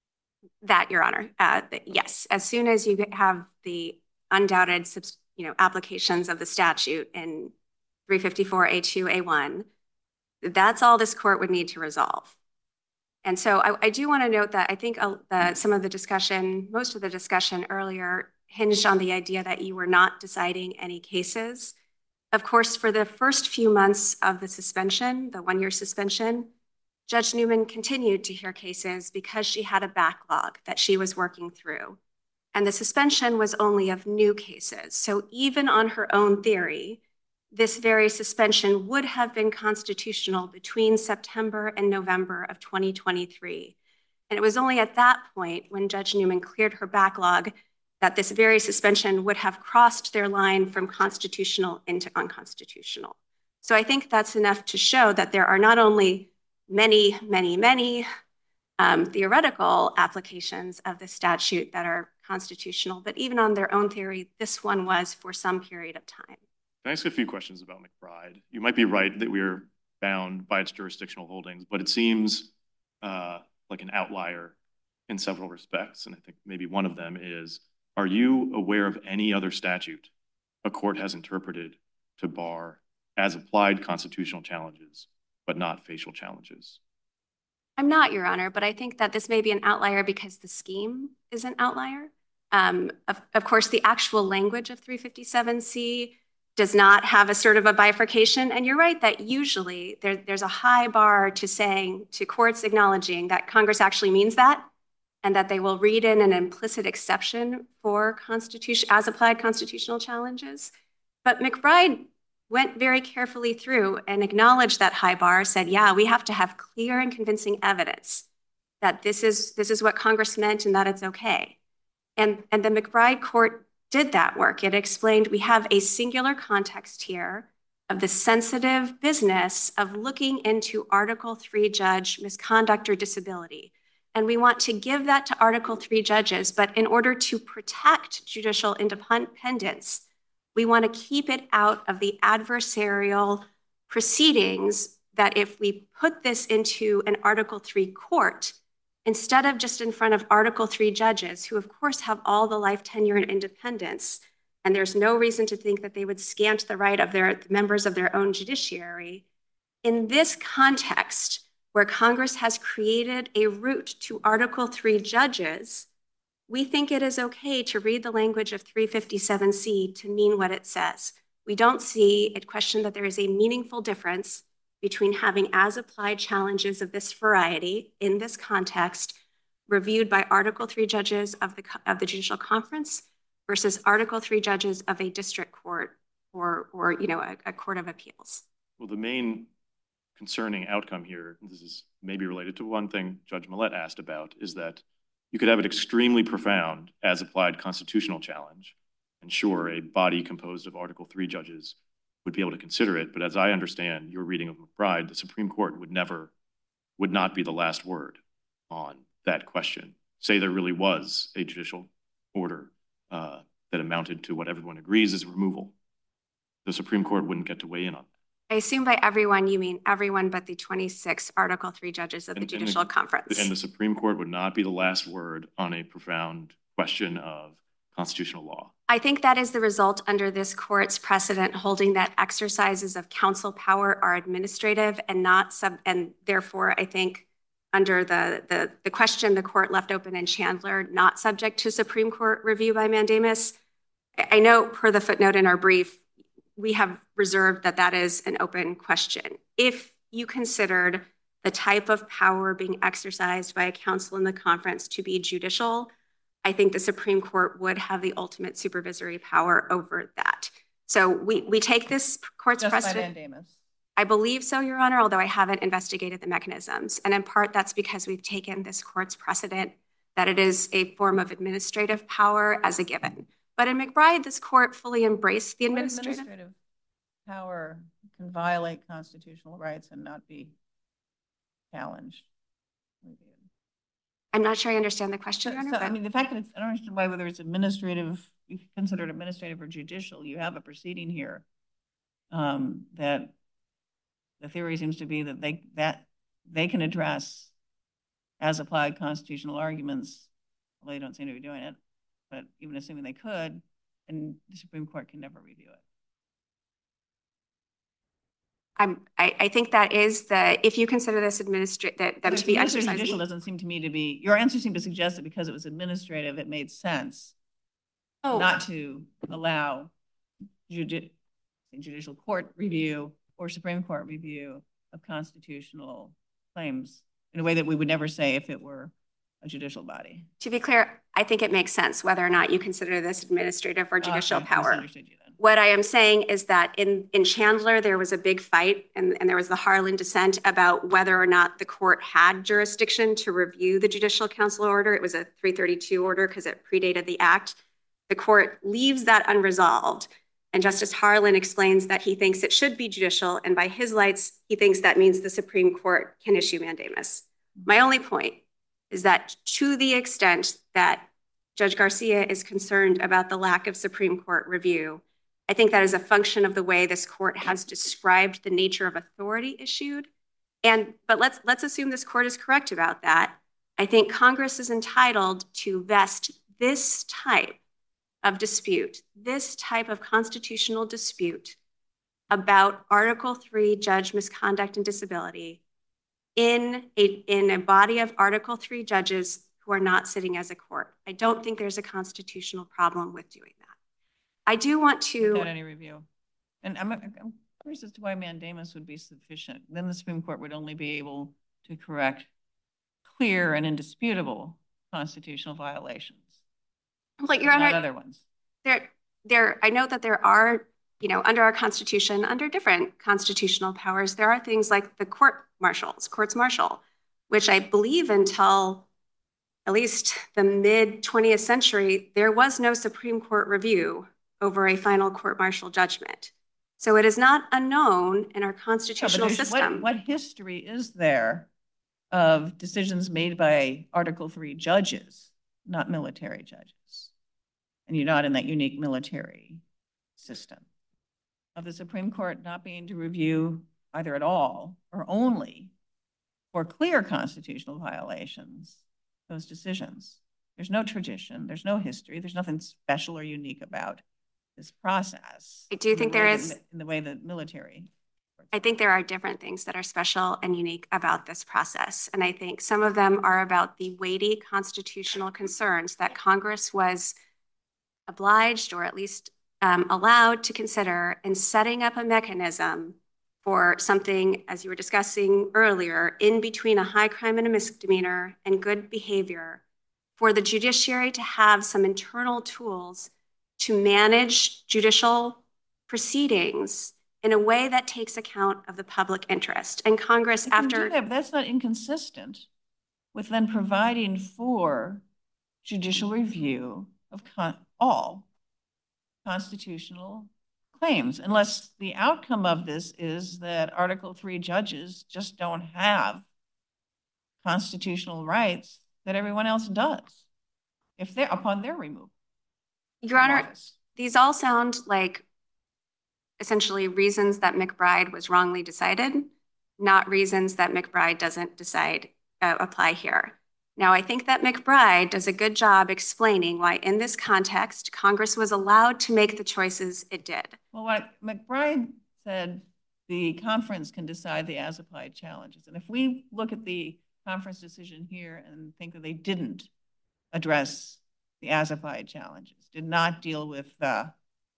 That, Your Honor, uh, yes. As soon as you have the undoubted, you know, applications of the statute in three fifty-four A two A one, that's all this court would need to resolve. And so I, I do want to note that I think uh, that some of the discussion, most of the discussion earlier hinged on the idea that you were not deciding any cases. Of course, for the first few months of the suspension, the one-year suspension, Judge Newman continued to hear cases because she had a backlog that she was working through. And the suspension was only of new cases. So even on her own theory, this very suspension would have been constitutional between September and November of twenty twenty-three. And it was only at that point when Judge Newman cleared her backlog that this very suspension would have crossed their line from constitutional into unconstitutional. So I think that's enough to show that there are not only many, many, many um, theoretical applications of the statute that are constitutional, but even on their own theory, this one was for some period of time. Can I ask a few questions about McBride? You might be right that we're bound by its jurisdictional holdings, but it seems uh, like an outlier in several respects. And I think maybe one of them is, are you aware of any other statute a court has interpreted to bar as applied constitutional challenges, but not facial challenges? I'm not, Your Honor, but I think that this may be an outlier because the scheme is an outlier. Um, of, of course, the actual language of three fifty-seven C does not have a sort of a bifurcation. And you're right that usually there, there's a high bar to saying, to courts acknowledging that Congress actually means that, and that they will read in an implicit exception for constitution as applied constitutional challenges. But McBride went very carefully through and acknowledged that high bar, said, yeah, we have to have clear and convincing evidence that this is, this is what Congress meant and that it's okay. And, and the McBride court did that work. It explained we have a singular context here of the sensitive business of looking into Article three judge misconduct or disability. And we want to give that to Article three judges, but in order to protect judicial independence, we want to keep it out of the adversarial proceedings that if we put this into an Article three court, instead of just in front of Article three judges, who of course have all the life tenure and independence, and there's no reason to think that they would scant the right of their the members of their own judiciary, in this context, where Congress has created a route to Article three judges, we think it is okay to read the language of three fifty-seven C to mean what it says. We don't see a question that there is a meaningful difference between having as-applied challenges of this variety in this context reviewed by Article three judges of the, of the Judicial Conference versus Article three judges of a district court or, or you know, a, a court of appeals. Well, the main concerning outcome here, this is maybe related to one thing Judge Millett asked about, is that you could have an extremely profound as-applied constitutional challenge, and sure, a body composed of Article three judges would be able to consider it, but as I understand your reading of McBride, the Supreme Court would never, would not be the last word on that question. Say there really was a judicial order uh, that amounted to what everyone agrees is removal. The Supreme Court wouldn't get to weigh in on that. I assume by everyone, you mean everyone but the twenty-six Article three judges of the And- and Judicial the- Conference. And the Supreme Court would not be the last word on a profound question of constitutional law. I think that is the result under this court's precedent holding that exercises of counsel power are administrative and not sub, and therefore I think under the, the, the question the court left open in Chandler, not subject to Supreme Court review by mandamus. I know per the footnote in our brief, we have reserved that that is an open question. If you considered the type of power being exercised by a counsel in the conference to be judicial, I think the Supreme Court would have the ultimate supervisory power over that. So we, we take this court's Just by precedent. mandamus. I believe so, Your Honor, although I haven't investigated the mechanisms. And in part, that's because we've taken this court's precedent that it is a form of administrative power as a given. But in McBride, this court fully embraced the What administrative. administrative power can violate constitutional rights and not be challenged? I'm not sure I understand the question, So, Your Honor, so, I but mean, the fact that it's, I don't understand why, whether it's administrative, you consider it administrative or judicial, you have a proceeding here um, that the theory seems to be that they, that they can address as applied constitutional arguments. Well, they don't seem to be doing it, but even assuming they could, and the Supreme Court can never review it. I'm, I, I think that is the, if you consider this administrative, that them to be Administrative exercising. judicial doesn't seem to me to be, your answer seemed to suggest that because it was administrative, it made sense Oh, not to allow judi- judicial court review or Supreme Court review of constitutional claims in a way that we would never say if it were a judicial body. to be clear, I think it makes sense whether or not you consider this administrative or judicial Okay, power. misunderstood you then. What I am saying is that in, in Chandler, there was a big fight and, and there was the Harlan dissent about whether or not the court had jurisdiction to review the Judicial Council order. It was a three thirty-two order because it predated the act. The court leaves that unresolved. And Justice Harlan explains that he thinks it should be judicial. And by his lights, he thinks that means the Supreme Court can issue mandamus. My only point is that to the extent that Judge Garcia is concerned about the lack of Supreme Court review, I think that is a function of the way this court has described the nature of authority issued. And, but let's, let's assume this court is correct about that. I think Congress is entitled to vest this type of dispute, this type of constitutional dispute about Article three judge misconduct and disability in a, in a body of Article three judges who are not sitting as a court. I don't think there's a constitutional problem with doing that. I do want to. Without any review. And I'm, I'm curious as to why mandamus would be sufficient. Then the Supreme Court would only be able to correct clear and indisputable constitutional violations. Like Your not Honor, other ones. there, there, I know that there are, you know, under our Constitution, under different constitutional powers, there are things like the court marshals, courts martial, which I believe until at least the mid twentieth century, there was no Supreme Court review over a final court martial judgment. So it is not unknown in our No, but constitutional there's- system. What, what history is there of decisions made by Article three judges, not military judges? And you're not in that unique military system of the Supreme Court not being to review either at all or only for clear constitutional violations, those decisions. There's no tradition, there's no history, there's nothing special or unique about this process. I do in the think way there that is- mi- In the way that military. I think there are different things that are special and unique about this process. And I think some of them are about the weighty constitutional concerns that Congress was obliged or at least um, allowed to consider in setting up a mechanism for something, as you were discussing earlier, in between a high crime and a misdemeanor and good behavior, for the judiciary to have some internal tools to manage judicial proceedings in a way that takes account of the public interest. And Congress, You can after do that, but that's not inconsistent with then providing for judicial review of con all constitutional claims, unless the outcome of this is that Article three judges just don't have constitutional rights that everyone else does if they're upon their removal. Your Honor, these all sound like essentially reasons that McBride was wrongly decided, not reasons that McBride doesn't decide uh, apply here. Now, I think that McBride does a good job explaining why in this context, Congress was allowed to make the choices it did. Well, what McBride said, the conference can decide the as-applied challenges. And if we look at the conference decision here and think that they didn't address the as-applied challenges, did not deal with the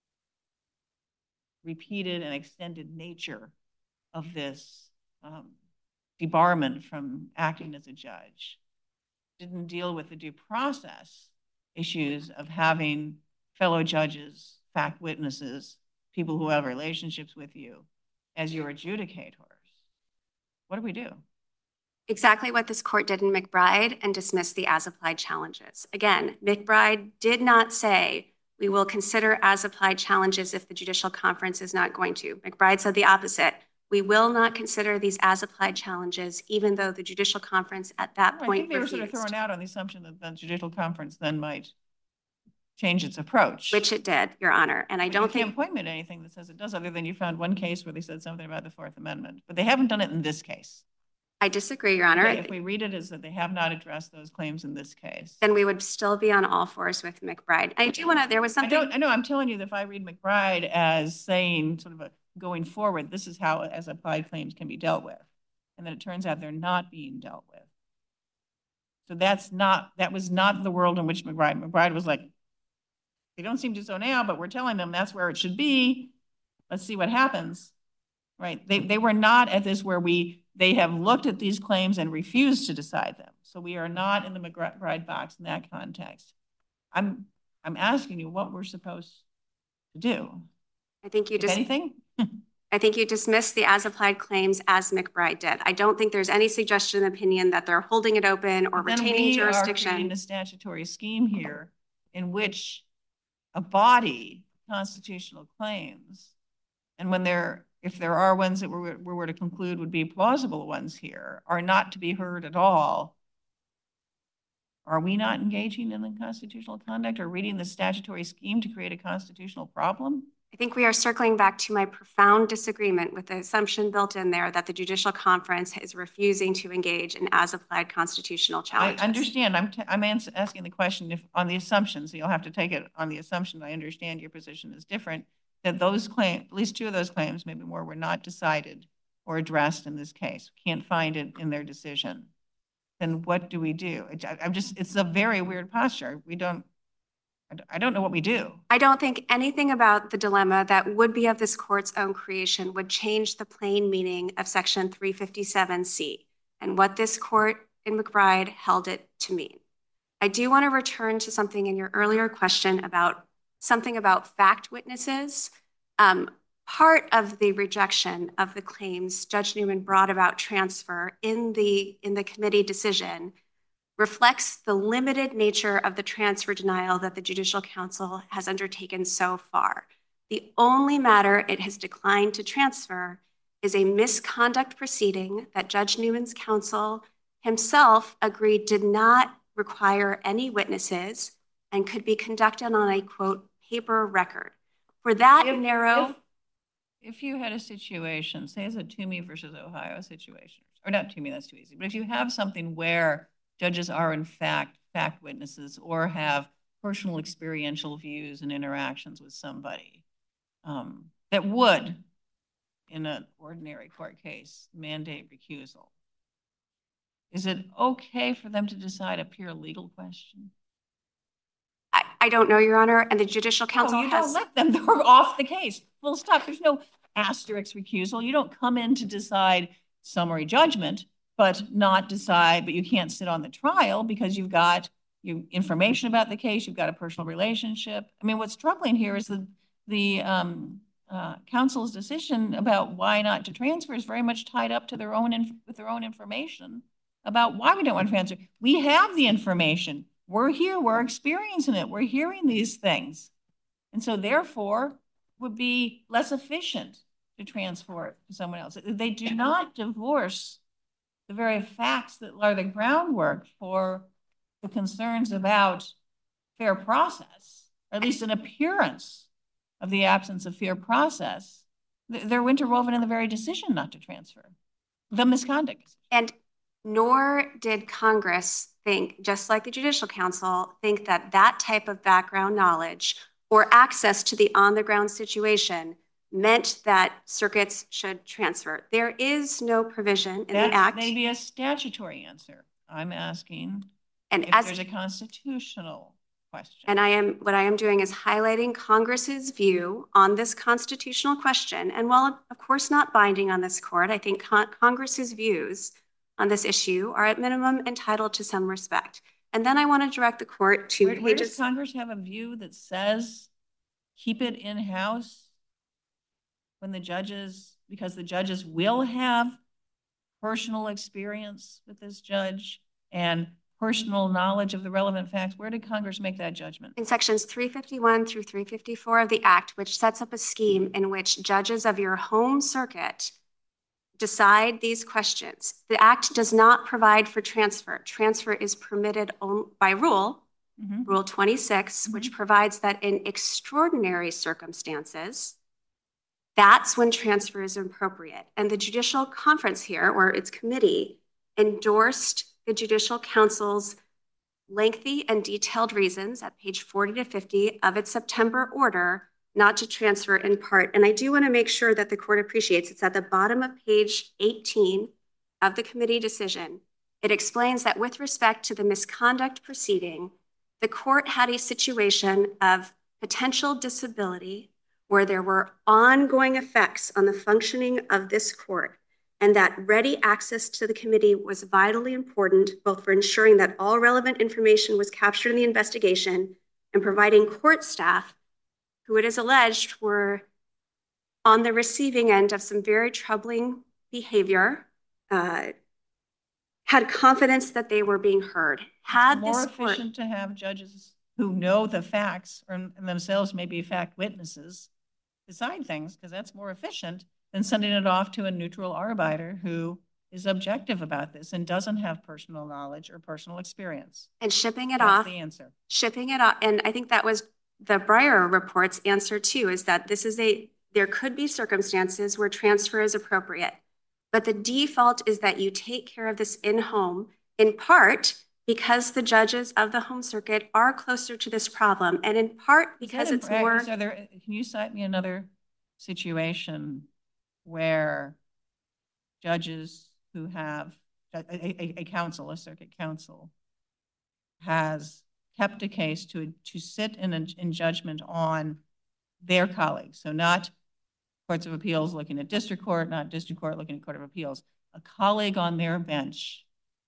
repeated and extended nature of this um, debarment from acting as a judge, didn't deal with the due process issues of having fellow judges, fact witnesses, people who have relationships with you as your adjudicators. What do we do? Exactly what this court did in McBride and dismissed the as-applied challenges. Again, McBride did not say, we will consider as-applied challenges if the judicial conference is not going to. McBride said the opposite. We will not consider these as-applied challenges, even though the judicial conference at that I point think they refused. were sort of thrown out on the assumption that the judicial conference then might change its approach. Which it did, Your Honor. And I But don't you think- can't point me to anything that says it does, other than you found one case where they said something about the Fourth Amendment. But they haven't done it in this case. I disagree, Your Honor. Okay, if we read it as that they have not addressed those claims in this case. Then we would still be on all fours with McBride. I do want to, there was I something- don't, I know, I'm telling you that if I read McBride as saying sort of a going forward, this is how as applied claims can be dealt with. And then it turns out they're not being dealt with. So that's not, that was not the world in which McBride, McBride was like, they don't seem to so now, but we're telling them that's where it should be. Let's see what happens, right? They, they were not at this where we, they have looked at these claims and refused to decide them. So we are not in the McBride box in that context. I'm, I'm asking you what we're supposed to do. I think you If just, anything? I think you dismissed the as-applied claims as McBride did. I don't think there's any suggestion of opinion that they're holding it open or But then retaining we are jurisdiction. creating a statutory scheme here in which a body constitutional claims, and when there, if there are ones that we we were to conclude would be plausible ones here, are not to be heard at all. Are we not engaging in the constitutional conduct or reading the statutory scheme to create a constitutional problem? I think we are circling back to my profound disagreement with the assumption built in there that the judicial conference is refusing to engage in as-applied constitutional challenges. I understand. I'm, t I'm asking the question if on the assumption, so you'll have to take it on the assumption. I understand your position is different, that those claims, at least two of those claims, maybe more, were not decided or addressed in this case. We can't find it in their decision. Then what do we do? It, I, I'm just, it's a very weird posture. We don't, I don't know what we do. I don't think anything about the dilemma that would be of this court's own creation would change the plain meaning of Section three fifty-seven C and what this court in McBride held it to mean. I do want to return to something in your earlier question about something about fact witnesses. Um, part of the rejection of the claims Judge Newman brought about transfer in the, in the committee decision reflects the limited nature of the transfer denial that the Judicial Council has undertaken so far. The only matter it has declined to transfer is a misconduct proceeding that Judge Newman's counsel himself agreed did not require any witnesses and could be conducted on a, quote, paper record. For that If- narrow... If, if you had a situation, say it's a Toomey versus Ohio situation, or not Toomey, that's too easy, but if you have something where judges are in fact fact witnesses or have personal experiential views and interactions with somebody um, that would in an ordinary court case mandate recusal, is it okay for them to decide a pure legal question? I, I don't know, Your Honor, and the Judicial Council No, you has. don't let them. They're off the case. Full stop. There's no asterisk recusal. You don't come in to decide summary judgment, but not decide, but you can't sit on the trial because you've got you information about the case, you've got a personal relationship. I mean, what's troubling here is the, the um, uh, council's decision about why not to transfer is very much tied up to their own, inf with their own information about why we don't want to transfer. We have the information. We're here, we're experiencing it, we're hearing these things. And so therefore, would be less efficient to transfer it to someone else. They do not divorce the very facts that are the groundwork for the concerns about fair process, or at least an appearance of the absence of fair process. They're interwoven in the very decision not to transfer, the misconduct. And nor did Congress think, just like the Judicial Council, think that that type of background knowledge or access to the on-the-ground situation meant that circuits should transfer. There is no provision in That's the Act. Maybe a statutory answer. I'm asking and if as, there's a constitutional question. And I am, what I am doing is highlighting Congress's view on this constitutional question. And while of course not binding on this court, I think con Congress's views on this issue are at minimum entitled to some respect. And then I want to direct the court to where, pages. Where does Congress have a view that says keep it in-house when the judges, because the judges will have personal experience with this judge and personal knowledge of the relevant facts? Where did Congress make that judgment? In sections three fifty-one through three fifty-four of the Act, which sets up a scheme in which judges of your home circuit decide these questions. The Act does not provide for transfer. Transfer is permitted by rule, mm-hmm. Rule twenty-six, mm-hmm. which provides that in extraordinary circumstances, that's when transfer is appropriate. And the Judicial Conference here, or its committee, endorsed the Judicial Council's lengthy and detailed reasons at page forty to fifty of its September order not to transfer in part. And I do want to make sure that the court appreciates it's at the bottom of page eighteen of the committee decision. It explains that with respect to the misconduct proceeding, the court had a situation of potential disability where there were ongoing effects on the functioning of this court, and that ready access to the committee was vitally important, both for ensuring that all relevant information was captured in the investigation and providing court staff who it is alleged were on the receiving end of some very troubling behavior, uh, had confidence that they were being heard. Had it's more this court, efficient to have judges who know the facts or and themselves may be fact witnesses decide things, because that's more efficient than sending it off to a neutral arbiter who is objective about this and doesn't have personal knowledge or personal experience. And shipping it that's off. the answer. Shipping it off. And I think that was the Breyer report's answer too, is that this is a, there could be circumstances where transfer is appropriate, but the default is that you take care of this in-home, in part because the judges of the home circuit are closer to this problem, and in part because it's more. Are there, can you cite me another situation where judges who have a, a, a council, a circuit council, has kept a case to, to sit in, a, in judgment on their colleagues? So not courts of appeals looking at district court, not district court looking at court of appeals, a colleague on their bench.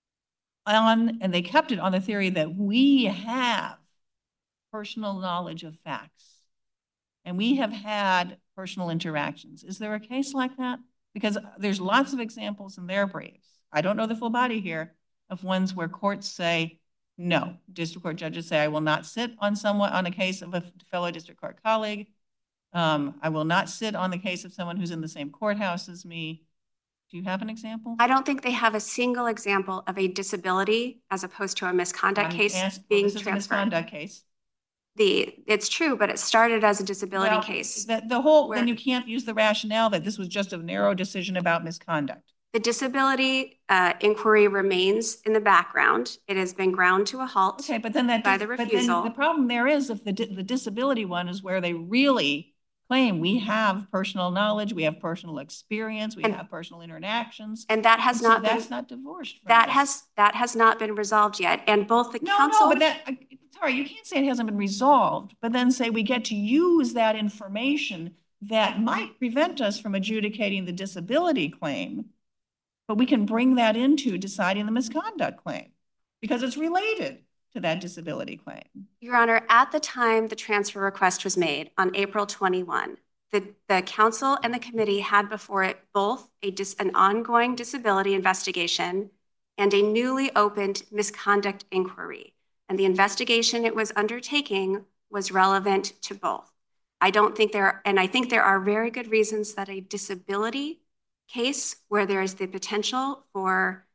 On, and they kept it on the theory that we have personal knowledge of facts and we have had personal interactions. Is there a case like that? Because there's lots of examples in their briefs. I don't know the full body here of ones where courts say, no, district court judges say, I will not sit on someone on a case of a fellow district court colleague. Um, I will not sit on the case of someone who's in the same courthouse as me. Do you have an example? I don't think they have a single example of a disability as opposed to a misconduct I'm case asked, being well, this is transferred. a misconduct case. The, it's true, but it started as a disability Well, case. The, the whole, where, then you can't use the rationale that this was just a narrow decision about misconduct. The disability uh, inquiry remains in the background. It has been ground to a halt. Okay, but then that by dis, the but refusal. then the problem there is if the the disability one is where they really claim. We have personal knowledge, we have personal experience, we And- have personal interactions. And that has And so not been, that's not divorced from that this. has, that has not been resolved yet. And both the No, council. no, but that, I- sorry, you can't say it hasn't been resolved, but then say we get to use that information that might prevent us from adjudicating the disability claim, but we can bring that into deciding the misconduct claim because it's related to that disability claim. Your Honor, at the time the transfer request was made on April twenty-first, the, the council and the committee had before it both a dis, an ongoing disability investigation and a newly opened misconduct inquiry. And the investigation it was undertaking was relevant to both. I don't think there, and I think there are very good reasons that a disability case where there is the potential for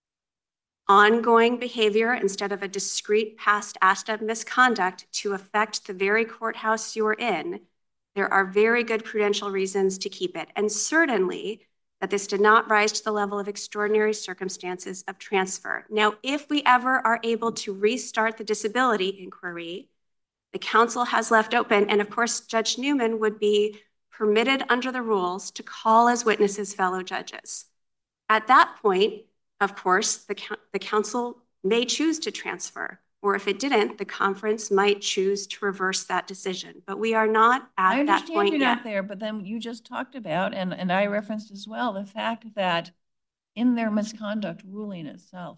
ongoing behavior instead of a discrete past act of misconduct to affect the very courthouse you're in, there are very good prudential reasons to keep it. And certainly that this did not rise to the level of extraordinary circumstances of transfer. Now, if we ever are able to restart the disability inquiry, the council has left open, and of course, Judge Newman would be permitted under the rules to call as witnesses fellow judges. At that point, of course, the, the council may choose to transfer, or if it didn't, the conference might choose to reverse that decision. But we are not at I that understand point you're yet. not there, but then you just talked about, and, and I referenced as well, the fact that in their misconduct ruling itself,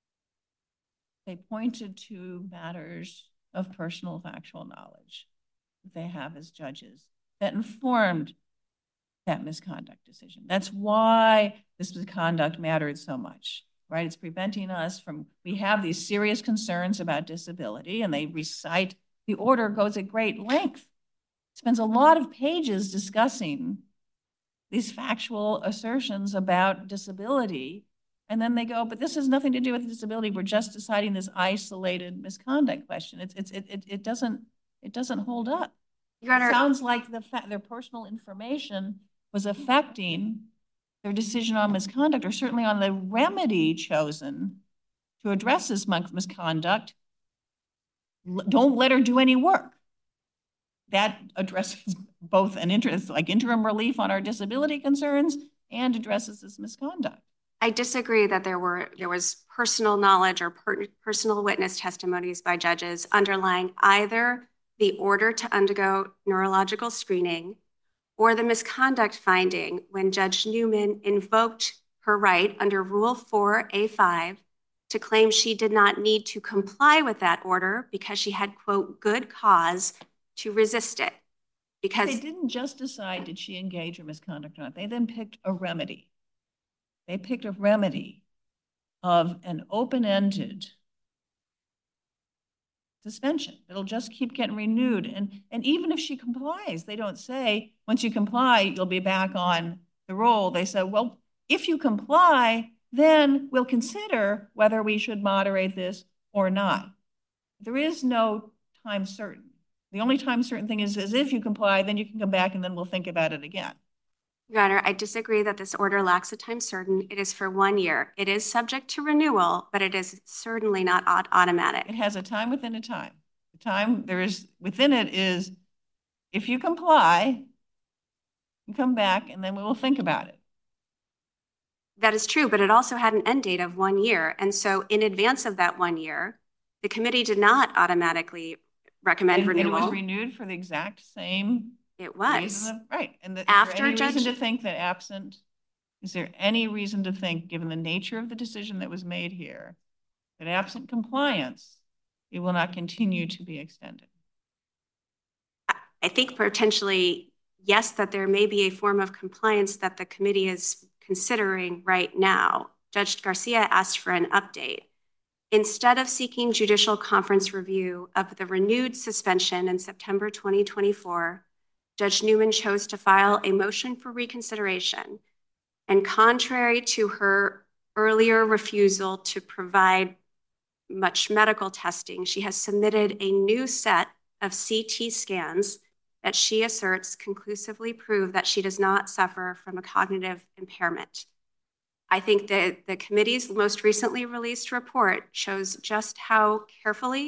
they pointed to matters of personal factual knowledge that they have as judges that informed that misconduct decision. That's why this misconduct mattered so much, right? It's preventing us from, we have these serious concerns about disability, and they recite, the order goes at great length, spends a lot of pages discussing these factual assertions about disability. And then they go, but this has nothing to do with disability. We're just deciding this isolated misconduct question. It's, it's, it, it, it doesn't, it doesn't hold up. Your Honor, It sounds like the fact their personal information was affecting their decision on misconduct, or certainly on the remedy chosen to address this misconduct. Don't let her do any work. That addresses both an interest, like interim relief on our disability concerns, and addresses this misconduct. I disagree that there were there was personal knowledge or per, personal witness testimonies by judges underlying either the order to undergo neurological screening or the misconduct finding when Judge Newman invoked her right under Rule four A five to claim she did not need to comply with that order because she had, quote, good cause to resist it. Because they didn't just decide did she engage in misconduct or not. They then picked a remedy. They picked a remedy of an open-ended suspension. It'll just keep getting renewed. And, and even if she complies, they don't say, once you comply, you'll be back on the roll. They say, well, if you comply, then we'll consider whether we should moderate this or not. There is no time certain. The only time certain thing is, is if you comply, then you can come back and then we'll think about it again. Your Honor, I disagree that this order lacks a time certain. It is for one year. It is subject to renewal, but it is certainly not automatic. It has a time within a time. The time there is within it is, if you comply, you come back and then we will think about it. That is true, but it also had an end date of one year. And so in advance of that one year, the committee did not automatically recommend and, renewal. And it was renewed for the exact same It was. reason of, right. And the, After is there any Judge... reason to think that absent, is there any reason to think, given the nature of the decision that was made here, that absent compliance, it will not continue to be extended? I think potentially, yes, that there may be a form of compliance that the committee is considering right now. Judge Garcia asked for an update. Instead of seeking judicial conference review of the renewed suspension in September twenty twenty-four, Judge Newman chose to file a motion for reconsideration. And contrary to her earlier refusal to provide much medical testing, she has submitted a new set of C T scans that she asserts conclusively prove that she does not suffer from a cognitive impairment. I think that the committee's most recently released report shows just how carefully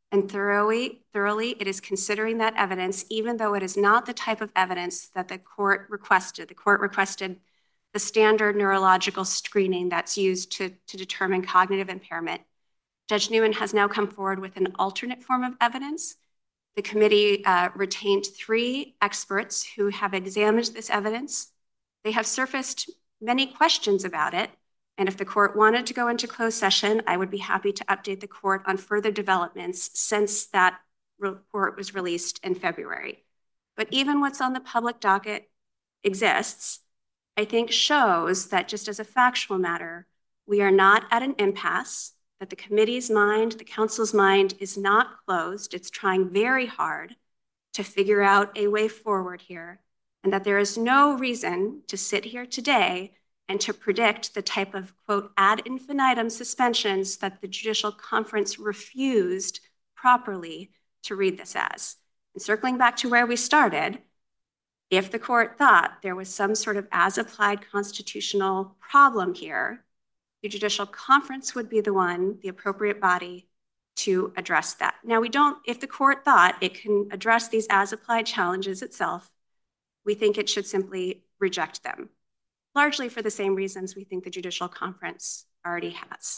and thoroughly, thoroughly it is considering that evidence, even though it is not the type of evidence that the court requested. The court requested the standard neurological screening that's used to, to determine cognitive impairment. Judge Newman has now come forward with an alternate form of evidence. The committee uh, retained three experts who have examined this evidence. They have surfaced many questions about it, and if the court wanted to go into closed session, I would be happy to update the court on further developments since that report was released in February. But even what's on the public docket exists, I think shows that just as a factual matter, we are not at an impasse, that the committee's mind, the council's mind is not closed. It's trying very hard to figure out a way forward here, and that there is no reason to sit here today and to predict the type of, quote, ad infinitum suspensions that the Judicial Conference refused properly to read this as. And circling back to where we started, if the court thought there was some sort of as-applied constitutional problem here, the Judicial Conference would be the one, the appropriate body, to address that. Now, we don't, if the court thought it can address these as-applied challenges itself, we think it should simply reject them, largely for the same reasons we think the Judicial Conference already has.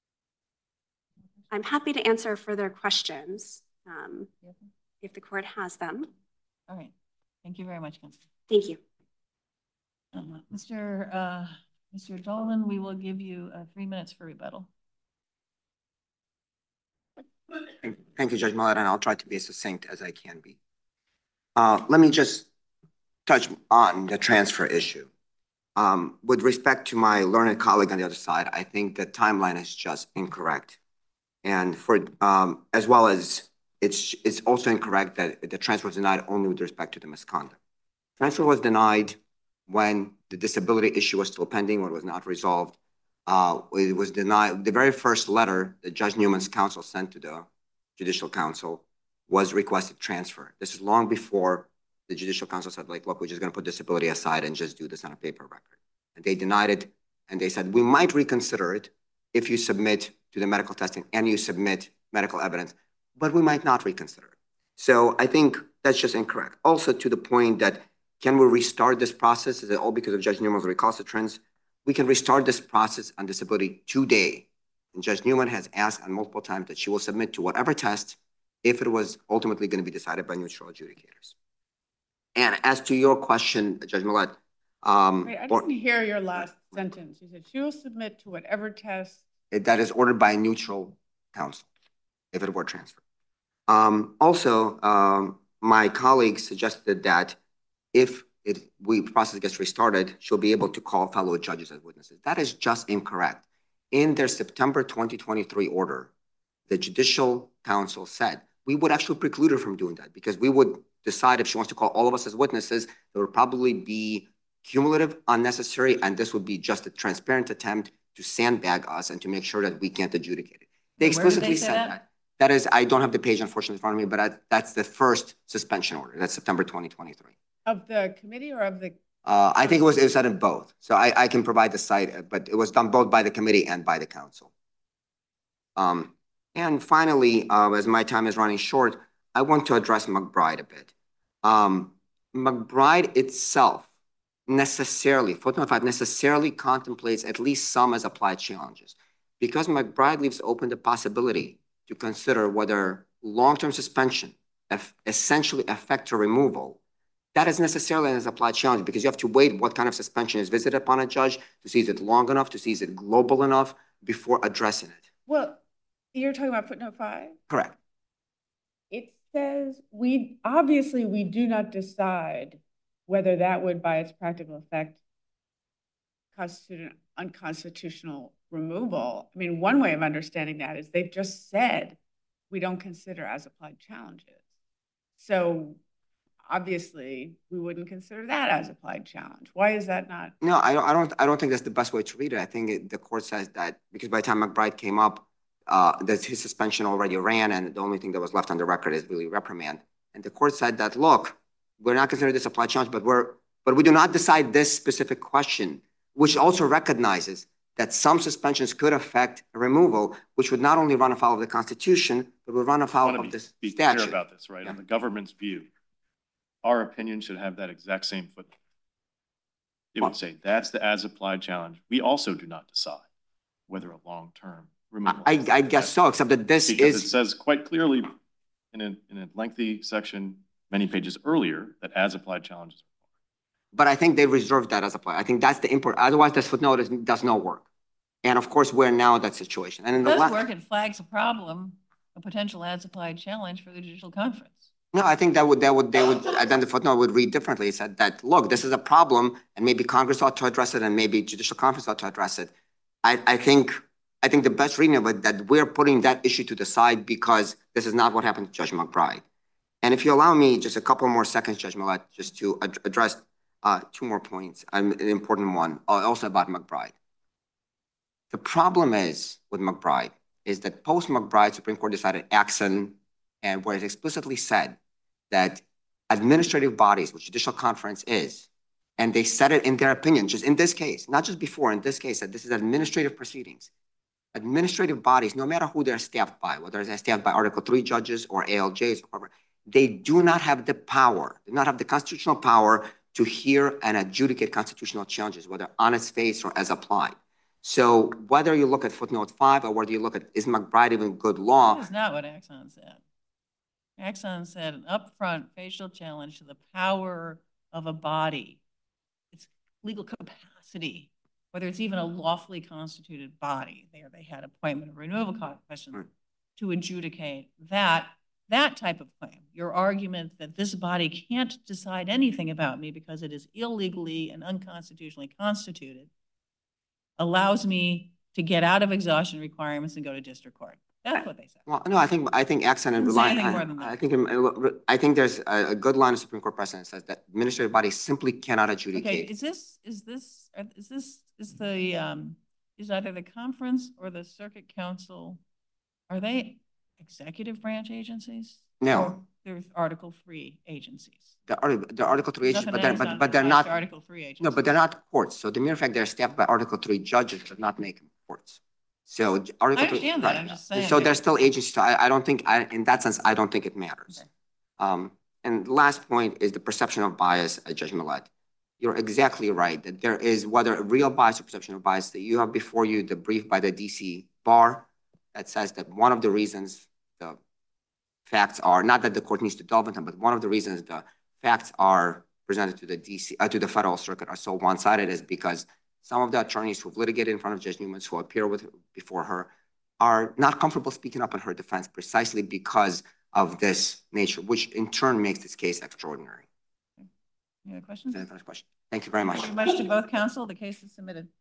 I'm happy to answer further questions um, if the court has them. All right. Thank you very much, Councilor. Thank you. Uh, Mister Uh, Mister Dolan, we will give you uh, three minutes for rebuttal. Thank you, Judge Millett, and I'll try to be as succinct as I can be. Uh, let me just touch on the transfer issue. Um, with respect to my learned colleague on the other side, I think the timeline is just incorrect. And for um, as well as it's it's also incorrect that the transfer was denied only with respect to the misconduct. Transfer was denied when the disability issue was still pending, when it was not resolved. Uh, it was denied. The very first letter that Judge Newman's counsel sent to the Judicial Council was requested transfer. This is long before the Judicial Council said, like, look, we're just going to put disability aside and just do this on a paper record. And they denied it, and they said, we might reconsider it if you submit to the medical testing and you submit medical evidence, but we might not reconsider it. So I think that's just incorrect. Also, to the point that can we restart this process? Is it all because of Judge Newman's recalcitrance? We can restart this process on disability today. And Judge Newman has asked on multiple times that she will submit to whatever test if it was ultimately going to be decided by neutral adjudicators. And as to your question, Judge Millett, um, Wait, I or, didn't hear your last sentence. You said she will submit to whatever test. that is ordered by a neutral counsel if it were transferred. Um, also, um, my colleague suggested that if it, we process gets restarted, she'll be able to call fellow judges as witnesses. That is just incorrect. In their September twenty twenty-three order, the Judicial Council said we would actually preclude her from doing that because we would decide if she wants to call all of us as witnesses, there would probably be cumulative, unnecessary, and this would be just a transparent attempt to sandbag us and to make sure that we can't adjudicate it. They explicitly they say said that? that. That is, I don't have the page unfortunately in front of me, but I, that's the first suspension order. That's September twenty twenty-three. Of the committee or of the? Uh, I think it was, it was said in both. So I, I can provide the site, but it was done both by the committee and by the council. Um, and finally, uh, as my time is running short, I want to address McBride a bit. Um, McBride itself necessarily, footnote five, necessarily contemplates at least some as applied challenges because McBride leaves open the possibility to consider whether long-term suspension essentially affect or removal. That is necessarily an as applied challenge because you have to wait what kind of suspension is visited upon a judge to see is it long enough, to see is it global enough before addressing it. Well, you're talking about footnote five? Correct. It says we, obviously we do not decide whether that would by its practical effect constitute an unconstitutional removal. I mean, one way of understanding that is they've just said we don't consider as applied challenges. So obviously we wouldn't consider that as applied challenge. Why is that not? No, I don't, I don't, I don't think that's the best way to read it. I think it, the court says that because by the time McBride came up, uh, that his suspension already ran and the only thing that was left on the record is really reprimand. And the court said that, look, we're not considering this applied challenge, but we're, but we do not decide this specific question, which also recognizes that some suspensions could affect removal, which would not only run afoul of the Constitution, but would run I afoul want to of be, this be clear statute. about this, right? Yeah. In the government's view, our opinion should have that exact same footnote. It Well- would say that's the as-applied challenge. We also do not decide whether a long-term removal. I, I guess so, except that this Because it is, says quite clearly in a, in a lengthy section, many pages earlier, that as-applied challenges. but I think they reserved that as applied. I think that's the import. Otherwise, this footnote is, does not work. And of course, we're now in that situation. And in It the does last, work, it flags a problem, a potential as-applied challenge for the judicial conference. no, I think that would, that would, they would, then the footnote would read differently. It said that, look, this is a problem and maybe Congress ought to address it and maybe judicial conference ought to address it. I, I think, I think the best reading of it, that we're putting that issue to the side because this is not what happened to Judge McBride. And if you allow me just a couple more seconds, Judge Millett, just to ad address uh, two more points, um, an important one, uh, also about McBride. The problem is with McBride is that post-McBride, Supreme Court decided Axon, and where it explicitly said that administrative bodies, which judicial conference is, and they said it in their opinion, just in this case, not just before, in this case, that this is administrative proceedings. Administrative bodies, no matter who they're staffed by, whether they're staffed by Article three judges or A L Js or whatever, they do not have the power, do not have the constitutional power to hear and adjudicate constitutional challenges, whether on its face or as applied. So whether you look at footnote five or whether you look at, is McBride even good law? That is not what Axon said. Axon said an upfront facial challenge to the power of a body, its legal capacity, whether it's even a lawfully constituted body. There they had appointment of removal questions Right. to adjudicate that, that type of claim. Your argument that this body can't decide anything about me because it is illegally and unconstitutionally constituted allows me to get out of exhaustion requirements and go to district court. That's what they said. Well, no, I think I think Axon and Didn't say rely. anything more I, than that. I think um, I think there's a, a good line of Supreme Court precedent that says that administrative bodies simply cannot Okay, adjudicate. is this, is this, uh, is this, is the, um, is either the conference or the circuit council, are they executive branch agencies? No. Or they're Article three agencies? The, arti- the Article three agencies, Nothing but they're, Axon but, but they're applies not. to Article three agencies. No, but they're not courts. So the mere fact they're staffed by Article three judges does not make them courts. So j- Article I three, understand that, right. I'm just saying. So they're still agencies. So I, I don't think, I, in that sense, I don't think it matters. Okay. Um, and last point is the perception of bias, uh, Judge Millett. You're exactly right that there is, whether real bias or perception of bias, that you have before you the brief by the D C bar that says that one of the reasons the facts are, not that the court needs to delve into them, but one of the reasons the facts are presented to the D C, uh, to the federal circuit are so one-sided is because some of the attorneys who've litigated in front of Judge Newman, who appear with before her, are not comfortable speaking up in her defense precisely because of this nature, which in turn makes this case extraordinary. Any other questions? Any other question? Thank you very much. Thank you very much to both counsel. The case is submitted.